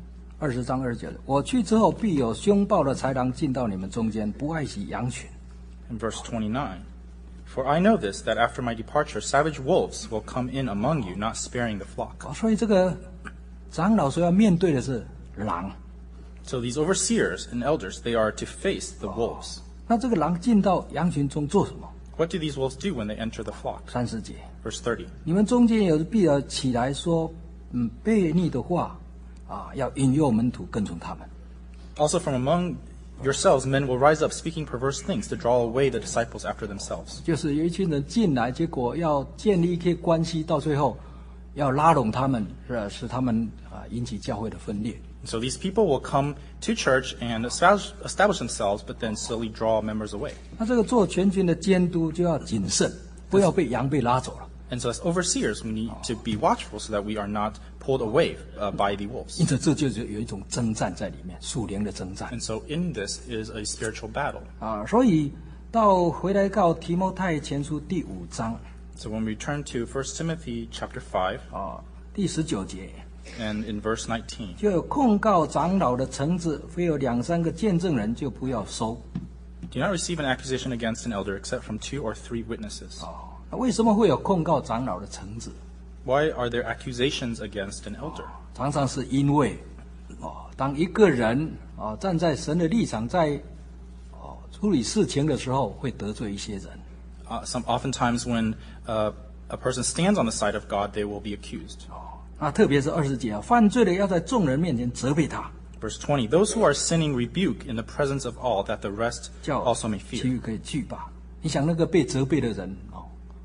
Speaker 1: ，20章29节，我去之后，必有凶暴的豺狼进到你们中间，不爱惜羊群。
Speaker 3: In verse 29, for I know this, that after my departure, savage wolves will come in among you, not sparing the flock.
Speaker 1: 所以这个长老所要面对的是狼。
Speaker 3: So these overseers and elders, they are to face the wolves.
Speaker 1: 那这个狼进到羊群中做什么？
Speaker 3: What do these wolves do when they enter the flock?
Speaker 1: 30节，
Speaker 3: Verse 30.
Speaker 1: 你们中间有必要起来说，悖逆的话要引诱门徒跟从他们。
Speaker 3: Also from among yourselves, men will rise up speaking perverse things to draw away the disciples after themselves.
Speaker 1: 就是有一群人进来，结果要建立一些关系，到最后要拉拢他们，使他们引起教会的分裂。
Speaker 3: So these people will come to church and establish themselves, but then slowly draw members away.
Speaker 1: 那这个做全群的监督就要谨慎，不要被羊被拉走了。
Speaker 3: And so as overseers, we need to be watchful so that we are not pulled away by the wolves.
Speaker 1: 因此，这就是有一种征战在里面，属灵的征战
Speaker 3: And so in this is a spiritual battle.
Speaker 1: 所以回来到提摩太前书第5章
Speaker 3: So when we turn to 1 Timothy chapter 5,
Speaker 1: 第19节，
Speaker 3: and in verse 19,
Speaker 1: 就有控告长老的橙子，非有2、3个见证人，就不要收。
Speaker 3: do not receive an accusation against an elder except from 2 or 3 witnesses.
Speaker 1: 那为什么会有控告长老的橙子？
Speaker 3: Why are there accusations against an elder?
Speaker 1: 常常是因为当一个人站在神的立场，在处理事情的时候，会得罪一些人。
Speaker 3: Oftentimes when a person stands on the side of God, they will be accused.
Speaker 1: 那特别是20节犯罪的要在众人面前责备他，
Speaker 3: Verse 20, those who are sinning rebuke in the presence of all, that the rest
Speaker 1: 叫
Speaker 3: also may
Speaker 1: 其
Speaker 3: fear.
Speaker 1: 余可以惧怕。你想那个被责备的人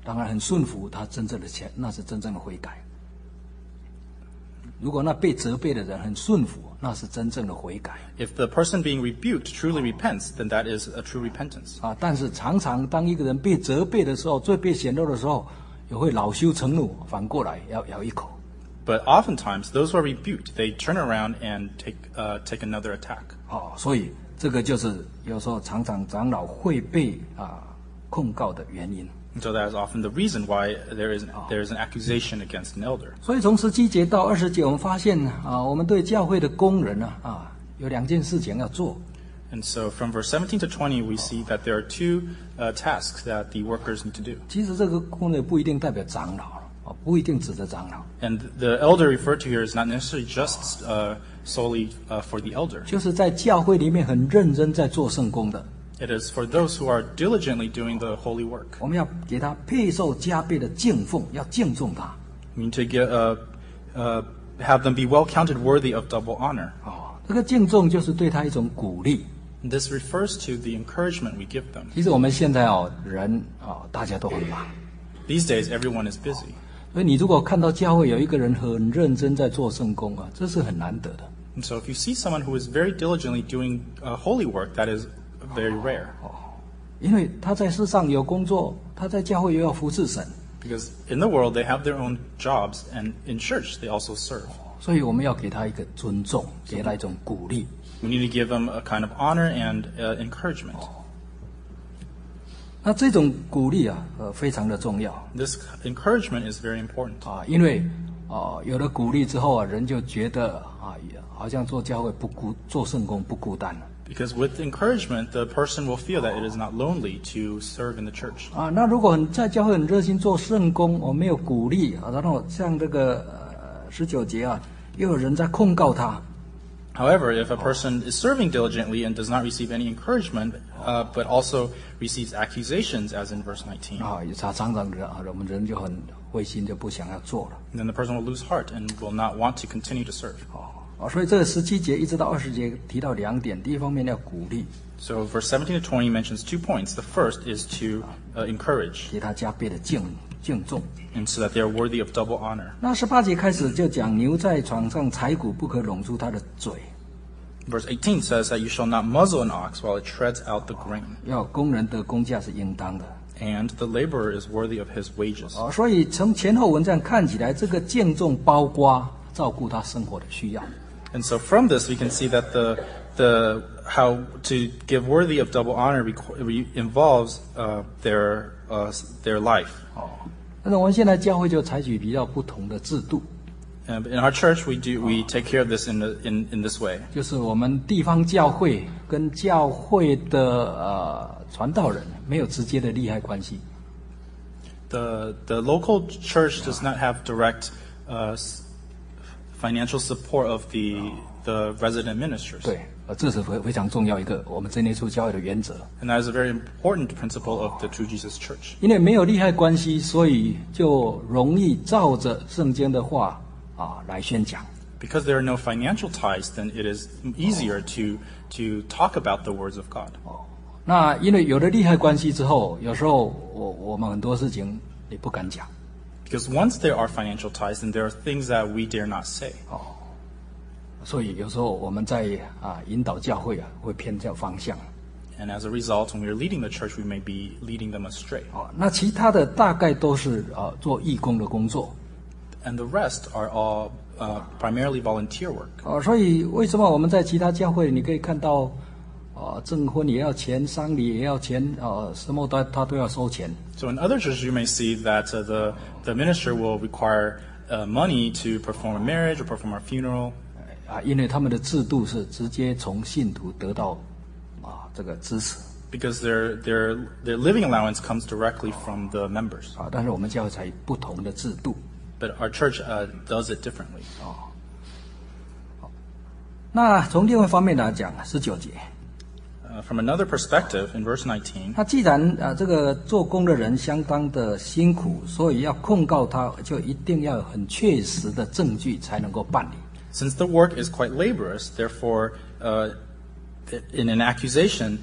Speaker 1: 当然很顺服，他真正的那是真正的悔改。如果那被责备的人很顺服，那是真正的悔改。
Speaker 3: If the person being rebuked truly repents, then that is a true repentance.
Speaker 1: 但是常常当一个人被责备的时候，罪被显露的时候，也会恼羞成怒，反过来要咬一口。
Speaker 3: But oftentimes, those who are rebuked, they turn around and take another attack.
Speaker 1: 所以这个就是有时候常常长老会被控告的原因。
Speaker 3: And so that is often the reason why there is an accusation against an elder.
Speaker 1: 所以从17节到20节，我们发现我们对教会的工人有2件事情要做。
Speaker 3: And so from verse 17 to 20, we see that there are two tasks that the workers need to do.
Speaker 1: 其实这个工人不一定代表长老，不一定指着长老。
Speaker 3: And the elder referred to here is not necessarily just solely for the elder.
Speaker 1: 就是在教会里面很认真在做圣工的。
Speaker 3: It is for those who are diligently doing the holy work.
Speaker 1: 我们要给他配受加倍的敬奉，要敬重他。
Speaker 3: We need to have them be well counted worthy of double honor.
Speaker 1: 这个敬重就是对他一种鼓励。
Speaker 3: And this refers to the encouragement we give them.
Speaker 1: 其实我们现在人大家都很忙。
Speaker 3: These days, everyone is busy.
Speaker 1: 所以你如果看到教会有一个人很认真在做圣工这是很难得的。
Speaker 3: And so if you see someone who is very diligently doing holy work, that is very rare.
Speaker 1: 因为他在世上有工作，他在教会又要服侍神。
Speaker 3: Because in the world, they have their own jobs, and in church, they also serve.
Speaker 1: 所以我们要给他一个尊重，给他一种鼓励。
Speaker 3: We need to give them a kind of honor and encouragement.
Speaker 1: 那这种鼓励非常的重要。
Speaker 3: This encouragement is very important.
Speaker 1: 因为有了鼓励之后人就觉得好像做教会做圣工不孤单了。
Speaker 3: Because with encouragement, the person will feel that it is not lonely to serve in the church.
Speaker 1: 那如果在教会很热心做圣工，我没有鼓励然后像这个19节又有人在控告他。
Speaker 3: However, if a person is serving diligently and does not receive any encouragement, but also receives accusations, as in verse 19,
Speaker 1: 常常我们人就很灰心，就不想要做了。
Speaker 3: then the person will lose heart and will not want to continue to serve.
Speaker 1: 所以这个17节一直到20节提到2点，第一方面要鼓励。
Speaker 3: So verse 17 to 20 mentions 2 points. The first is to encourage,
Speaker 1: 给他加倍的敬重。
Speaker 3: and so that they are worthy of double honor.
Speaker 1: 那18节开始就讲牛在床上踩谷，不可拢出它的嘴。
Speaker 3: Verse 18 says that you shall not muzzle an ox while it treads out the grain,
Speaker 1: 要工人得工价是应当的。
Speaker 3: and the laborer is worthy of his wages.
Speaker 1: 所以从前后文这样看起来，这个敬重包括照顾他生活的需要。
Speaker 3: And so from this we can see that the how to give worthy of double honor involves their life.
Speaker 1: 但是我们现在教会就采取比较不同的制度。
Speaker 3: In our church, we take care of this in this way.
Speaker 1: 就是我们地方教会跟教会的传道人没有直接的利害关系。
Speaker 3: The local church does not have direct financial support of the resident ministers.
Speaker 1: 对，这是非常重要一个我们真耶稣教会的原则。
Speaker 3: And that is a very important principle of the True Jesus Church.
Speaker 1: 因为没有利害关系，所以就容易照着圣经的话来宣讲。
Speaker 3: Because there are no financial ties, then it is easier to talk about the words of God.
Speaker 1: 那因为有了利害关系之后，有时候我们很多事情你不敢讲。
Speaker 3: Because once there are financial ties, then there are things that we dare not say.
Speaker 1: 所以有时候我们在引导教会会偏向方向。
Speaker 3: And as a result, when we are leading the church, we may be leading them astray.
Speaker 1: 那其他的大概都是做义工的工作。
Speaker 3: And the rest are all primarily volunteer work.
Speaker 1: 所以为什么我们在其他教会你可以看到证婚也要钱，丧礼也要钱，什么他都要收钱。
Speaker 3: So in other churches, you may see that the minister will require money to perform a marriage or perform a funeral.
Speaker 1: 因为他们的制度是直接从信徒得到这个支持。
Speaker 3: Because their living allowance comes directly from the members.
Speaker 1: 但是我们教会采不同的制度。
Speaker 3: But our church does it differently.
Speaker 1: 那从另外一方面来讲，19节。
Speaker 3: From another perspective, in verse 19,
Speaker 1: 那既然这个做工的人相当的辛苦，所以要控告他，就一定要有很确实的证据才能够办理。
Speaker 3: Since the work is quite laborious, therefore, in an accusation,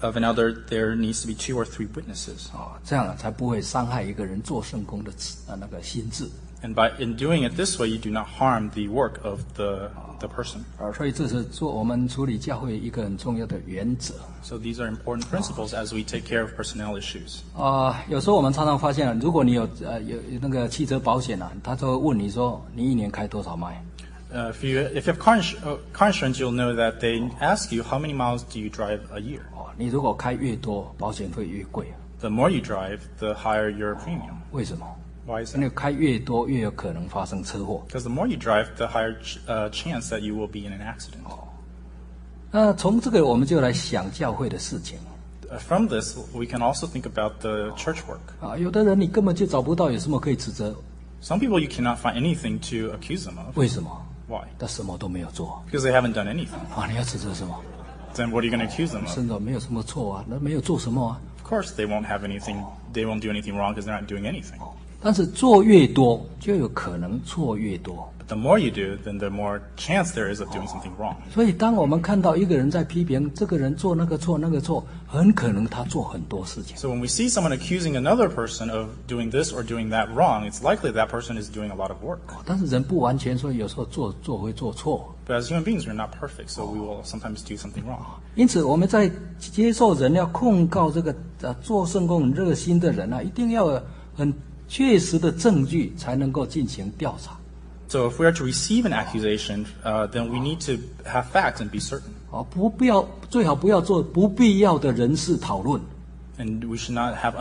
Speaker 3: of an elder, there needs to be 2 or 3 witnesses.
Speaker 1: 这样才不会伤害一个人做圣工的那个心智。
Speaker 3: And in doing it this way, you do not harm the work of the person.
Speaker 1: 所以这是我们处理教会一个很重要的原则。
Speaker 3: So these are important principles as we take care of personnel issues.
Speaker 1: 有时候我们常常发现，如果你有那个汽车保险他就会问你说你一年开多少迈。
Speaker 3: If you have car insurance, you'll know that they ask you how many miles do you drive a year.
Speaker 1: 你如果开越多，保险费越贵。
Speaker 3: The more you drive, the higher your premium.
Speaker 1: 为什么？
Speaker 3: Why is
Speaker 1: 因为
Speaker 3: that?
Speaker 1: 开越多，越有可能发生车祸。
Speaker 3: Because the more you drive, the higher chance that you will be in an accident.
Speaker 1: 那从这个我们就来想教会的事情。
Speaker 3: From this, we can also think about the church work.
Speaker 1: 有的人你根本就找不到有什么可以指责。
Speaker 3: Some people you cannot find anything to accuse them of.
Speaker 1: 为什么？
Speaker 3: Why?
Speaker 1: 他什么都没有做。
Speaker 3: Because they haven't done anything.
Speaker 1: 你要指责什么？
Speaker 3: Then what are you going to accuse them of?
Speaker 1: 真的没有什么错那没有做什么
Speaker 3: Of course, they won't have anything. They won't do anything wrong because they're not doing anything.
Speaker 1: 但是做越多，就有可能错越多。
Speaker 3: But the more you do, then the more chance there is of doing something wrong.
Speaker 1: 所以，当我们看到一个人在批评这个人做那个错那个错，很可能他做很多事情。
Speaker 3: So when we see someone accusing another person of doing this or doing that wrong, it's likely that person is doing a lot of work.
Speaker 1: 但是人不完全，所以有时候做会做错。
Speaker 3: But as human beings, we're not perfect, so we will sometimes do something wrong.
Speaker 1: 因此，我们在接受人要控告这个做圣工很热心的人一定要有很确实的证据，才能够进行调查。
Speaker 3: So if we are to receive an accusation, then we need to have facts and be certain.
Speaker 1: 最好不要做不必要的人事讨论。
Speaker 3: And we should not have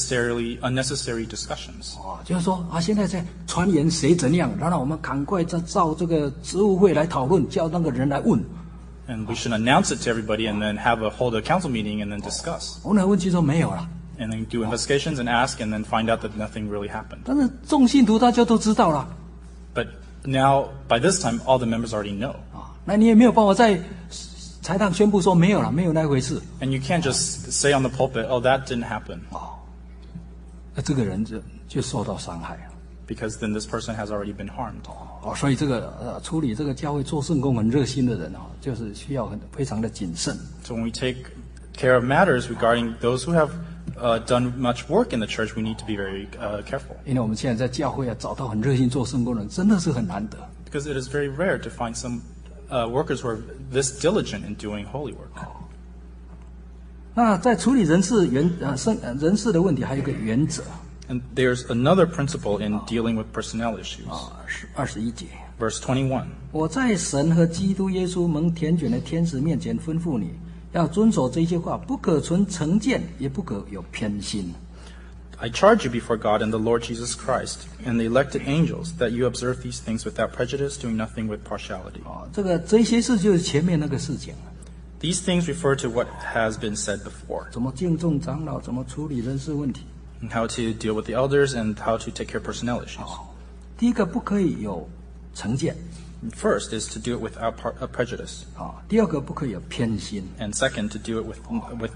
Speaker 3: unnecessary discussions.
Speaker 1: 就是说现在在传言谁怎样，然后我们赶快照这个职务会来讨论，叫那个人来问。
Speaker 3: And we should announce it to everybody and then hold a council meeting and then discuss.
Speaker 1: 问来问去说没有了。
Speaker 3: And then do investigations and ask and then find out that nothing really happened.
Speaker 1: 但是众信徒大家都知道了。
Speaker 3: But now, by this time, all the members already know.
Speaker 1: 那你也没有办法在财堂宣布说没有了，没有那回事。
Speaker 3: And you can't just say on the pulpit, oh, that didn't happen.
Speaker 1: 那这个人就受到伤害了。
Speaker 3: Because then this person has already been harmed.
Speaker 1: 所以这个处理这个教会做圣工很热心的人就是需要非常的谨慎。
Speaker 3: So when we take care of matters regarding those who have done much work in the church, we need to be very careful.
Speaker 1: 因为我们现在在教会找到很热心做圣工的人，真的是很难得。
Speaker 3: Because it is very rare to find some workers who are this diligent in doing holy work.
Speaker 1: 那在处理人事的问题，还有一个原则。
Speaker 3: And there's another principle in dealing with personnel issues.
Speaker 1: 21节。
Speaker 3: Verse 21.
Speaker 1: 我在神和基督耶稣蒙拣选的天使面前吩咐你，要遵守这些话，不可存成见，也不可有偏心。
Speaker 3: I charge you before God and the Lord Jesus Christ and the elected angels that you observe these things without prejudice, doing nothing with partiality.
Speaker 1: 这些事就是前面那个事情。
Speaker 3: These things refer to what has been said before.
Speaker 1: 怎么敬重长老，怎么处理人事问题。
Speaker 3: And how to deal with the elders and how to take care of personnel issues.
Speaker 1: 第一个不可以有成见。
Speaker 3: First is to do it without prejudice.
Speaker 1: 第二个不可以有偏心。
Speaker 3: And second, to do it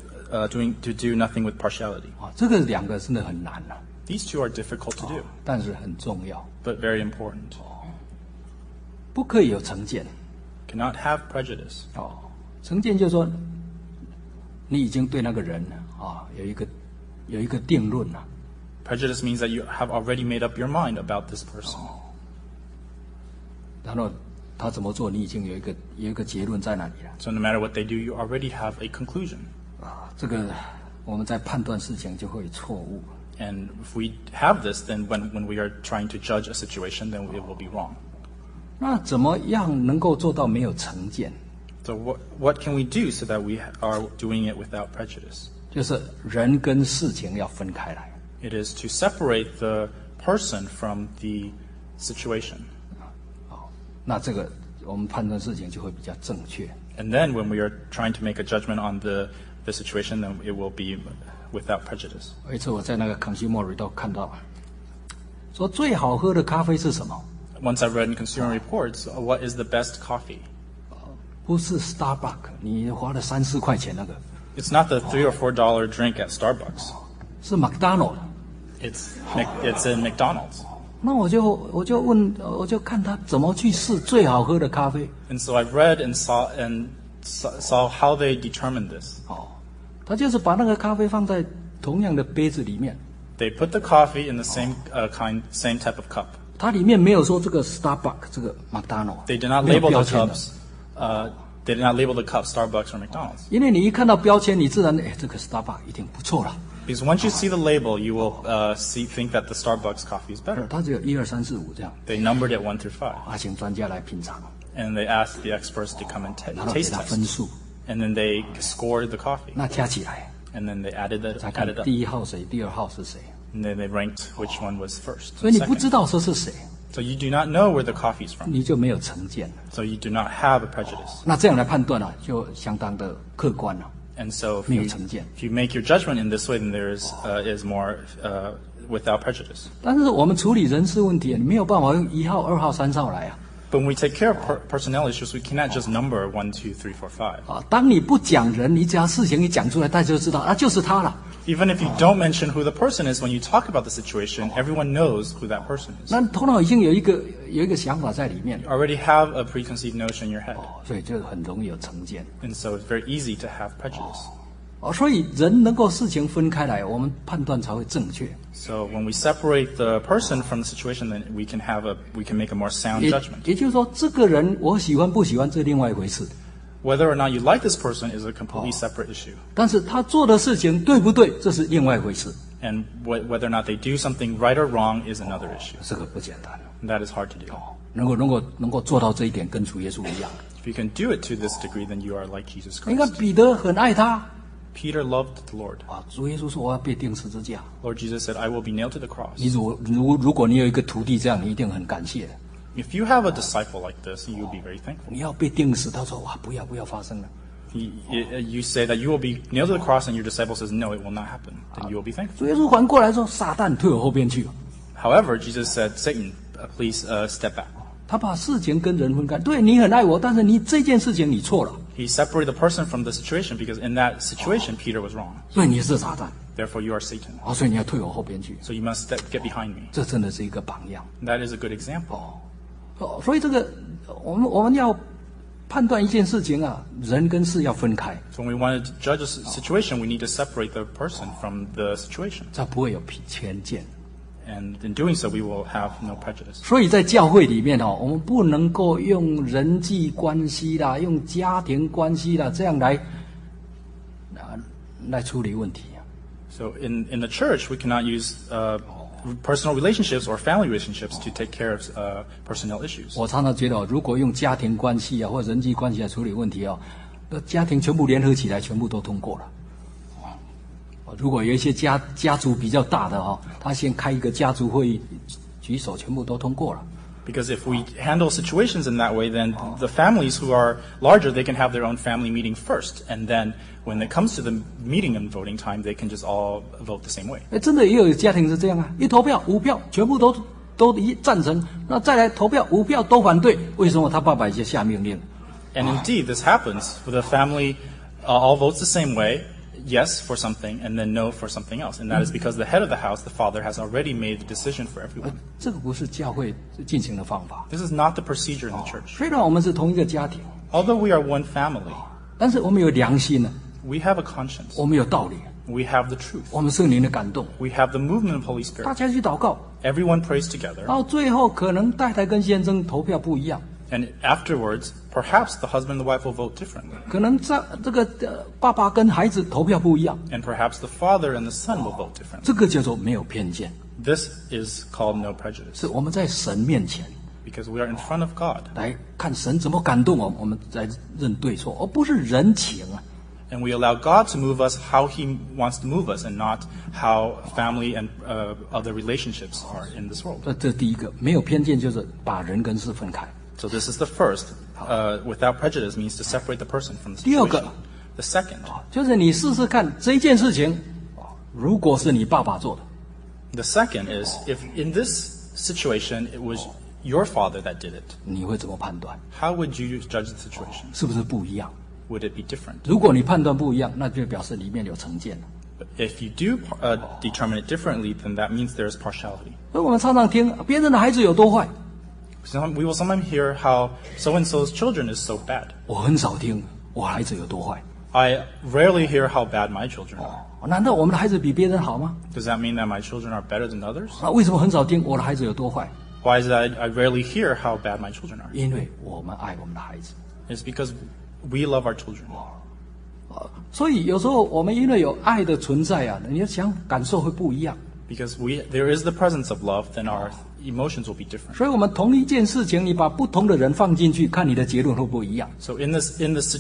Speaker 3: to do nothing with partiality.
Speaker 1: 这个两个真的很难
Speaker 3: These two are difficult to do,
Speaker 1: 但是很重要。
Speaker 3: but very important.
Speaker 1: 不可以有成见。
Speaker 3: Cannot have prejudice.
Speaker 1: 成见就是说，你已经对那个人有一个定论了。
Speaker 3: Prejudice means that you have already made up your mind about this person.
Speaker 1: 然后他怎么做，你已经有一个结论在那里了。
Speaker 3: So no matter what they do, you already have a conclusion.
Speaker 1: 这个我们在判断事情就会错误。
Speaker 3: And if we have this, then when we are trying to judge a situation, then it will be wrong.
Speaker 1: 那怎么样能够做到没有成见？
Speaker 3: So what can we do so that we are doing it without prejudice?
Speaker 1: 就是人跟事情要分开来。
Speaker 3: It is to separate the person from the situation.
Speaker 1: 那这个我们判断事情就会比较正确。
Speaker 3: And then when we are trying to make a judgment on the situation, then it will be without prejudice.
Speaker 1: 有一次我在那个 Consumer Report 看到，说最好喝的咖啡是什么？
Speaker 3: Once I read in Consumer Reports, what is the best coffee?
Speaker 1: 不是 Starbucks， 你花了3-4块钱那个，
Speaker 3: It's not the $3 or $4 drink at Starbucks.
Speaker 1: 是 McDonald。
Speaker 3: It's in McDonald's.
Speaker 1: 那我就看他怎么去试最好喝的咖啡。
Speaker 3: And so I read and saw how they determined this.
Speaker 1: 他就是把那个咖啡放在同样的杯子里面，
Speaker 3: They put the coffee in the same same type of cup.
Speaker 1: 它里面没有说这个 Starbucks 这个麦当劳，
Speaker 3: They did not
Speaker 1: 没有
Speaker 3: label
Speaker 1: 标
Speaker 3: the
Speaker 1: 签的
Speaker 3: cups. They did not label the cup Starbucks or McDonald's.
Speaker 1: 因为你一看到标签，你自然这个 Starbucks 一定不错了。
Speaker 3: Because once you see the label, you will think that the Starbucks coffee is better.
Speaker 1: 它只有1、2、3、4、5这样，
Speaker 3: They numbered it 1 through 5,
Speaker 1: 请专家来品尝，
Speaker 3: and they asked the experts to come and
Speaker 1: 然后给
Speaker 3: taste
Speaker 1: 它分
Speaker 3: test,
Speaker 1: 数，
Speaker 3: and then they scored the coffee,
Speaker 1: 那加起来
Speaker 3: and then they added
Speaker 1: 才看
Speaker 3: up,
Speaker 1: 第1号谁，第2号是谁，
Speaker 3: and then they ranked which one was first.
Speaker 1: 所以
Speaker 3: and
Speaker 1: 你不
Speaker 3: second.
Speaker 1: 知道说是谁，
Speaker 3: So you do not know where the coffee is from.
Speaker 1: 你就没有成见了。
Speaker 3: So you do not have a prejudice.
Speaker 1: 那这样来判断啊，就相当的客观了。
Speaker 3: And so if
Speaker 1: 没有
Speaker 3: you,
Speaker 1: 成见。
Speaker 3: if you make your judgment in this way, then there is more without prejudice.
Speaker 1: 但是我们处理人事问题，你没有办法用1号、2号、3号来啊。
Speaker 3: But when we take care of personnel issues, we cannot just number 1, 2, 3, 4, 5.
Speaker 1: 啊，当你不讲人，你只要事情一讲出来，大家就知道啊，就是他了。
Speaker 3: Even if you don't mention who the person is, when you talk about the situation, everyone knows who that person is.
Speaker 1: 那头脑已经有一个想法在里面
Speaker 3: You already have a preconceived notion in your head.
Speaker 1: 所以就很容易有成见。
Speaker 3: And so it's very easy to have prejudice.
Speaker 1: 所以人能够事情分开来，我们判断才会正确。
Speaker 3: So when we separate the person from the situation, then we can make a more sound
Speaker 1: 也
Speaker 3: judgment.
Speaker 1: 也就是说，这个人我喜欢不喜欢，这另外一回事。
Speaker 3: Whether or not you like this person is a completely separate issue.
Speaker 1: 但是他做的事情对不对，这是另外一回事。
Speaker 3: And whether or not they do something right or wrong is another issue.
Speaker 1: 这个不简单。
Speaker 3: And that is hard to do.
Speaker 1: 能够做到这一点，跟主耶稣一样。
Speaker 3: If you can do it to this degree, then you are like Jesus
Speaker 1: 你看
Speaker 3: Christ.
Speaker 1: 彼得很爱他
Speaker 3: Peter loved the Lord.
Speaker 1: 啊，主耶稣说我要被钉十字架。
Speaker 3: Lord Jesus said, I will be nailed to the cross.
Speaker 1: 你如果你有一个徒弟这样，你一定很感谢。
Speaker 3: If you have a disciple like this, you'll be very thankful.
Speaker 1: 你要被钉死，他说哇，不要发生了。
Speaker 3: You say that you will be nailed to the cross, and your disciple says, no, it will not happen. Then you will be thankful.
Speaker 1: 主耶稣反过来说，撒旦退我后边去。
Speaker 3: However, Jesus said, Satan, please step back.
Speaker 1: 他把事情跟人分开。对你很爱我，但是你这件事情你错了，
Speaker 3: He separated the person from the situation because in that situation, Peter was wrong.
Speaker 1: 所以你是撒旦。
Speaker 3: Therefore, you are Satan.
Speaker 1: 所以你要退我后边去。
Speaker 3: So you must get behind me.
Speaker 1: 这真的是一个榜样。
Speaker 3: That is a good example.
Speaker 1: 所以这个我们要判断一件事情啊，人跟事要分开，
Speaker 3: So when we want to judge a situation, we need to separate the person from the situation.
Speaker 1: 才不会有偏见。
Speaker 3: And in doing so, we will have no prejudice.
Speaker 1: 所以在教会里面我们不能够用人际关系啦，用家庭关系啦，这样来处理问题。
Speaker 3: So in the church, we cannot use personal relationships or family relationships to take care of personnel issues.
Speaker 1: 我常常觉得如果用家庭关系啊或者人际关系来处理问题那家庭全部联合起来，全部都通过了。如果有一些家族比较大的他先开一个家族会议，举手全部都通过了。
Speaker 3: Because if we handle situations in that way, then the families who are larger, they can have their own family meeting first. And then when it comes to the meeting and voting time, they can just all vote the same way.
Speaker 1: 真的也有家庭是这样啊，一投票5票全部都赞成，那再来投票5票都反对，为什么他爸爸就下命令？
Speaker 3: And indeed, this happens. For the family all votes the same way, yes for something, and then no for something else. And that is because the head of the house, the father, has already made the decision for everyone.
Speaker 1: 这个不是教会进行的方法。
Speaker 3: This is not the procedure in the church.
Speaker 1: 虽然我们是同一个家庭，
Speaker 3: Although we are one family,
Speaker 1: 但是我们有良心呢，
Speaker 3: we have a conscience.
Speaker 1: 我们有道理，
Speaker 3: We have the truth.
Speaker 1: 我们圣灵的感动，
Speaker 3: We have the movement of Holy
Speaker 1: 大
Speaker 3: Spirit.
Speaker 1: 家去祷告，
Speaker 3: Everyone prays together.
Speaker 1: 到最后可能太太跟先生投票不一样，
Speaker 3: And afterwards, perhaps the husband and the wife will vote differently.
Speaker 1: 可能这个爸爸跟孩子投票不一样，
Speaker 3: And perhaps the father and the son will vote differently.
Speaker 1: 这个叫做没有偏见，
Speaker 3: This is called no prejudice.
Speaker 1: 是我们在神面前
Speaker 3: Because we are in front of God.
Speaker 1: 来看神怎么感动我们在认对错，而不是人情啊。
Speaker 3: And we allow God to move us how He wants to move us and not how family and other relationships are in this world.
Speaker 1: 这第一个，没有偏见就是把人跟事分开。
Speaker 3: So this is the first. Without prejudice means to separate the person from the
Speaker 1: 第二个
Speaker 3: situation. The second.
Speaker 1: 就是你试试看这一件事情，如果是你爸爸做的，
Speaker 3: The second is if in this situation it was your father that did it,
Speaker 1: 你会怎么判断？
Speaker 3: how would you judge the situation?
Speaker 1: 是不是不一样？
Speaker 3: Would it be different?
Speaker 1: 如果你判断不一样，那就表示里面有成见了。
Speaker 3: But if you do determine it differently, then that means there is partiality.
Speaker 1: 所以我们常常听别人的孩子有多坏，
Speaker 3: We will sometimes hear how so-and-so's children is so bad.
Speaker 1: 我很少听我孩子有多坏。
Speaker 3: I rarely hear how bad my children are.
Speaker 1: 难道我们的孩子比别人好吗？
Speaker 3: Does that mean that my children are better than others?
Speaker 1: 那为什么很少听我的孩子有多坏？
Speaker 3: Why is that I rarely hear how bad my children are?
Speaker 1: 因为我们爱我们的孩子。
Speaker 3: It's because we love our children.
Speaker 1: 所以有时候我们因为有爱的存在啊，你要想感受会不一样。
Speaker 3: Because there is the presence of love, then our emotions will be different.
Speaker 1: 所以我们同一件事情，你把不同的人放进去，看你的结论会不一样。
Speaker 3: So in the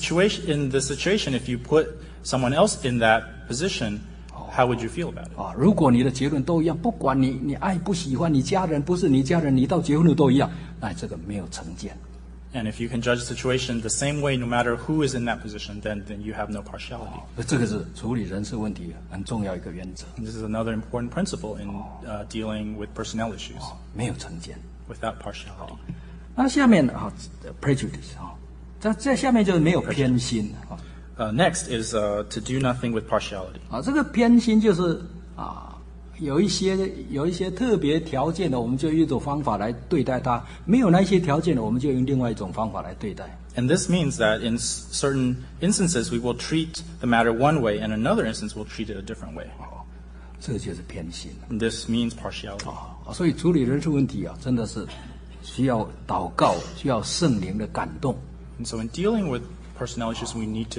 Speaker 3: situation, if you put someone else in that position, how would you feel about it?
Speaker 1: 如果你的结论都一样，不管你爱不喜欢，你家人不是你家人，你到结婚的都一样，那这个没有成见。
Speaker 3: And if you can judge the situation the same way, no matter who is in that position, then you have no partiality.
Speaker 1: 这个是处理人事问题很重要一个原则，
Speaker 3: And this is another important principle in dealing with personnel issues,
Speaker 1: 没有成见。
Speaker 3: without partiality.
Speaker 1: 那下面prejudice 在下面就是没有偏心
Speaker 3: Next is to do nothing with partiality.
Speaker 1: 这个偏心就是有一些特别条件的，我们就用一种方法来对待它；没有那些条件的，我们就用另外一种方法来对待。
Speaker 3: And this means that in certain instances, we will treat the matter one way, and in another instance, we'll treat it a different way.
Speaker 1: 这个就是偏心
Speaker 3: And this means partiality.
Speaker 1: 所以处理人事问题真的是需要祷告，需要圣灵的感动。
Speaker 3: And so in dealing with personnel issues, we need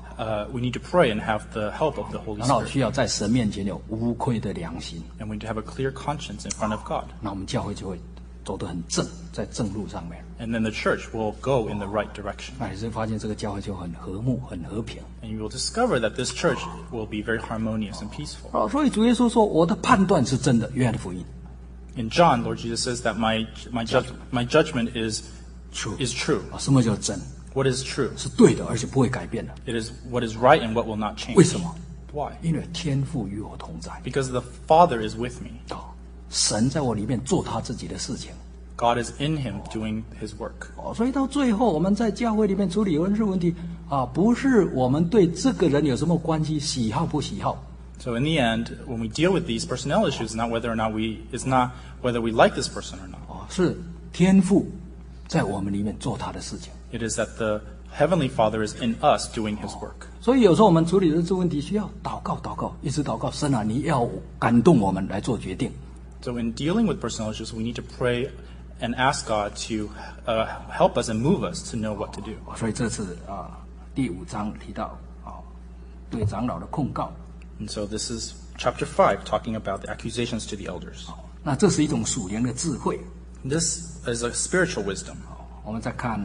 Speaker 3: to pray and have the help of the Holy
Speaker 1: 然后
Speaker 3: Spirit.
Speaker 1: 需要在神面前有无愧的良心，
Speaker 3: And we need to have a clear conscience in front of God.
Speaker 1: 那我们教会就会走得很正，在正路上面。
Speaker 3: And then the church will go in the right direction.
Speaker 1: 那你就发现这个教会就很和睦、很和平。
Speaker 3: And you will discover that this church will be very harmonious and peaceful.
Speaker 1: 所以主耶稣说：“我的判断是真的。”约翰福音
Speaker 3: In John, Lord Jesus says that my judgment is
Speaker 1: true.
Speaker 3: true.
Speaker 1: 什么叫真？
Speaker 3: What is true?
Speaker 1: 是对的，而且不会改变的。
Speaker 3: It is what is right and what will not change.
Speaker 1: 为什么？
Speaker 3: Why?
Speaker 1: 因为天父与我同在。
Speaker 3: Because the Father is with me.
Speaker 1: 神在我里面做他自己的事情。
Speaker 3: God is in him doing his work.
Speaker 1: 所以到最后，我们在教会里面处理人事问题不是我们对这个人有什么关系，喜好不喜好。
Speaker 3: So in the end, when we deal with these personnel issues, it's not whether we like this person or not.
Speaker 1: 是天父在我们里面做他的事情。
Speaker 3: It is that the Heavenly Father is in us doing his work.
Speaker 1: 所以有时候我们处理人事问题需要祷告，一直祷告，神啊，你要感动我们来做决定。
Speaker 3: So in dealing with personnel issues, we need to pray and ask God to help us and move us to know what to do.
Speaker 1: 所以这次第5章提到对长老的控告，
Speaker 3: And so this is chapter 5, talking about the accusations to the elders.
Speaker 1: 那这是一种属灵的智慧。
Speaker 3: This is a spiritual wisdom.
Speaker 1: 我们再看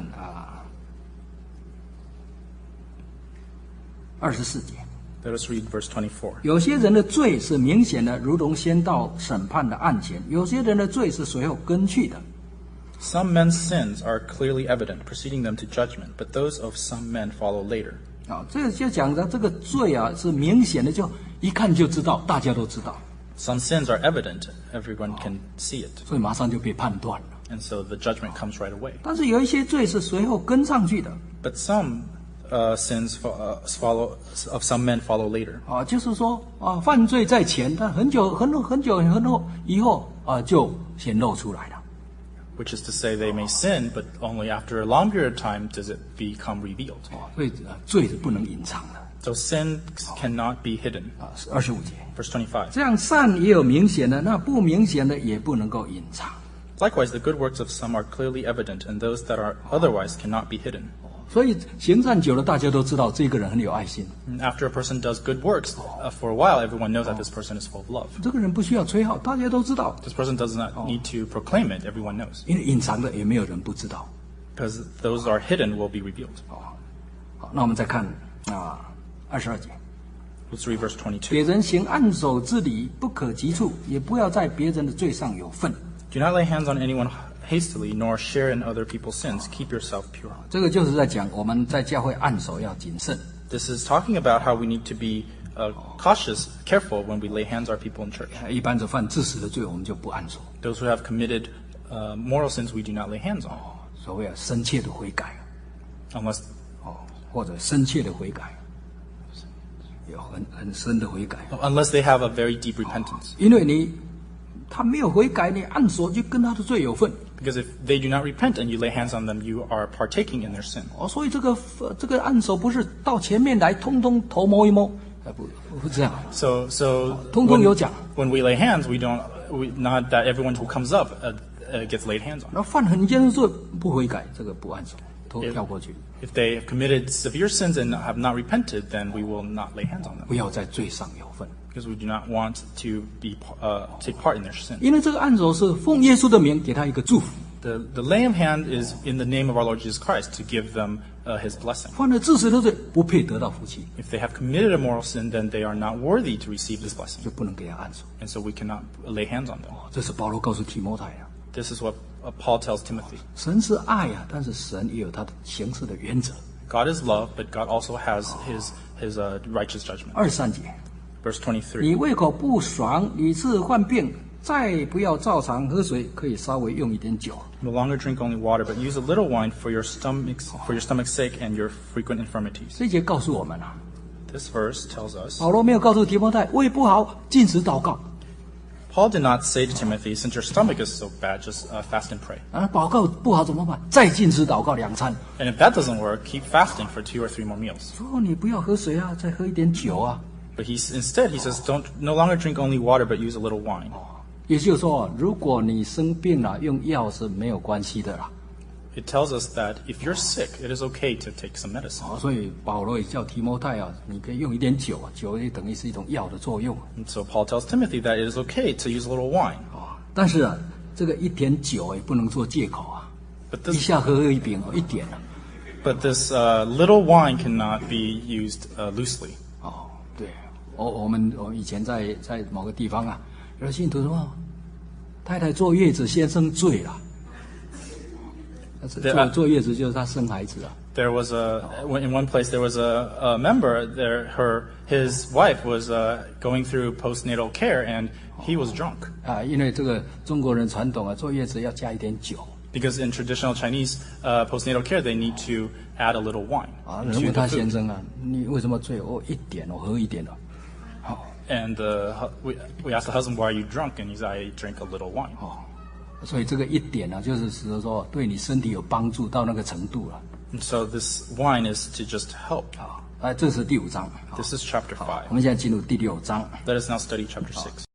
Speaker 1: 24节，
Speaker 3: Let us read verse 24.
Speaker 1: 有些人的罪是明显的，如同先到审判的案前；有些人的罪是随后跟去的。
Speaker 3: Some men's sins are clearly evident, preceding them to judgment, but those of some men follow later.
Speaker 1: 这个就讲的这个罪是明显的，就一看就知道，大家都知道，
Speaker 3: Some sins are evident, everyone can see it.
Speaker 1: 所以马上就被判断了。
Speaker 3: And so the judgment comes right away.
Speaker 1: 但是有一些罪是随后跟上去的，
Speaker 3: But some sins of some men follow later.
Speaker 1: 就是说犯罪在前，但很久以后就显露出来了。
Speaker 3: Which is to say, they may sin, but only after a long period of time does it become revealed.
Speaker 1: 所以罪是不能隐藏的。
Speaker 3: So sin cannot be hidden.
Speaker 1: 25节，
Speaker 3: Verse 25.
Speaker 1: 这样善也有明显的，那不明显的也不能够隐藏。
Speaker 3: Likewise, the good works of some are clearly evident, and those that are otherwise cannot be hidden.
Speaker 1: 所以行善久了，大家都知道这个人很有爱心，
Speaker 3: And after a person does good works, for a while, everyone knows that this person is full of love.
Speaker 1: 这个人不需要吹号，大家都知道，
Speaker 3: This person does not need to proclaim it, everyone knows.
Speaker 1: 因为隐藏的也没有人不知道。
Speaker 3: Because those that are hidden will be revealed.
Speaker 1: 好，那我们再看22节，
Speaker 3: Let's read verse 22.
Speaker 1: 别人行按手之礼，不可急促，也不要在别人的罪上有份。
Speaker 3: Do not lay hands on anyone hastily, nor share in other people's sins. Keep yourself pure.
Speaker 1: 这个就是在讲我们在教会按手要谨慎。
Speaker 3: This is talking about how we need to be cautious, careful when we lay hands on people in church.
Speaker 1: 一般是犯致死的罪，我们就不按手。
Speaker 3: Those who have committed moral sins, we do not lay hands on,
Speaker 1: 所谓深切的悔改，
Speaker 3: unless
Speaker 1: 或者深切的悔改，有很深的悔改。
Speaker 3: they have a very deep repentance.
Speaker 1: 因为他没有悔改，你按手就跟他的罪有份。
Speaker 3: Because if they do not repent and you lay hands on them, you are partaking in their sin.
Speaker 1: 所以这个按手不是到前面来，通通头摸一摸，不这样。
Speaker 3: So
Speaker 1: 通通有讲。
Speaker 3: when we lay hands, not that everyone who comes up gets laid hands on.
Speaker 1: 那犯很严重罪不悔改，这个不按手，都跳过去。
Speaker 3: If they have committed severe sins and have not repented, then we will not lay hands on them.
Speaker 1: 不要在罪上有份，
Speaker 3: Because we do not want to take part in their sin.
Speaker 1: 因为这个按手是奉耶稣的名给他一个祝福。
Speaker 3: The laying of hand is in the name of our Lord Jesus Christ to give them His blessing.
Speaker 1: 犯了致死的罪，不配得到福气，
Speaker 3: If they have committed a moral sin, then they are not worthy to receive this blessing.
Speaker 1: 就不能给他按手。
Speaker 3: And so we cannot lay hands on them.
Speaker 1: 这是保罗告诉提摩太啊，
Speaker 3: This is what Paul tells Timothy.
Speaker 1: 神是爱啊，但是神也有他的行事的原则。
Speaker 3: God is love, but God also has His righteous judgment.
Speaker 1: 23节，
Speaker 3: Verse 23.
Speaker 1: 你胃口不爽，屡次患病，再不要照常喝水，可以稍微用一点酒。
Speaker 3: No longer drink only water, but use a little wine for your stomach's sake and your frequent infirmities.
Speaker 1: 这一节告诉我们啊，
Speaker 3: This verse tells us,
Speaker 1: 保罗没有告诉提摩太胃不好禁食祷告
Speaker 3: Paul did not say to Timothy, since your stomach is so bad, just fast and pray.
Speaker 1: 啊，祷告不好怎么办？再禁食祷告2餐。
Speaker 3: And if that doesn't work, keep fasting for 2 or 3 more meals.
Speaker 1: 说你不要喝水啊，再喝一点酒啊。
Speaker 3: But instead he says, no longer drink only water, but use a little wine.
Speaker 1: 也就是说，如果你生病了，用药是没有关系的啦。
Speaker 3: It tells us that if you're sick, it is okay to take some medicine.
Speaker 1: 所以保罗也叫提摩太啊，你可以用一点酒啊，酒也等于是一种药的作用
Speaker 3: And so Paul tells Timothy that it is okay to use a little wine.
Speaker 1: 啊。但是啊，这个一点酒也不能做借口啊，
Speaker 3: But
Speaker 1: 一
Speaker 3: this,
Speaker 1: 下喝一瓶一点啊。
Speaker 3: but this little wine cannot be used loosely.
Speaker 1: 哦，对，我们以前在某个地方啊，有的信徒说，太太坐月子，先生醉了。坐月子就是他生孩子啊。
Speaker 3: There was in one place there was a member there. His wife was going through postnatal care and he was drunk.
Speaker 1: 啊，因为这个中国人传统啊，坐月子要加一点酒
Speaker 3: Because in traditional Chinese postnatal care, they need to add a little wine
Speaker 1: 啊。
Speaker 3: to
Speaker 1: 问他
Speaker 3: the
Speaker 1: 先
Speaker 3: food.
Speaker 1: 生啊，你为什么醉？我一点，我喝一点了。好
Speaker 3: And we asked the husband, "Why are you drunk?" And he said, "I drink a little wine."
Speaker 1: 哦，所以这个一点呢、就是使说对你身体有帮助到那个程度了。
Speaker 3: And so this wine is to just help.
Speaker 1: 啊，这是第5章。
Speaker 3: This is chapter
Speaker 1: 好
Speaker 3: 5.
Speaker 1: 我们现在进入第6章。
Speaker 3: Let us now study chapter 6.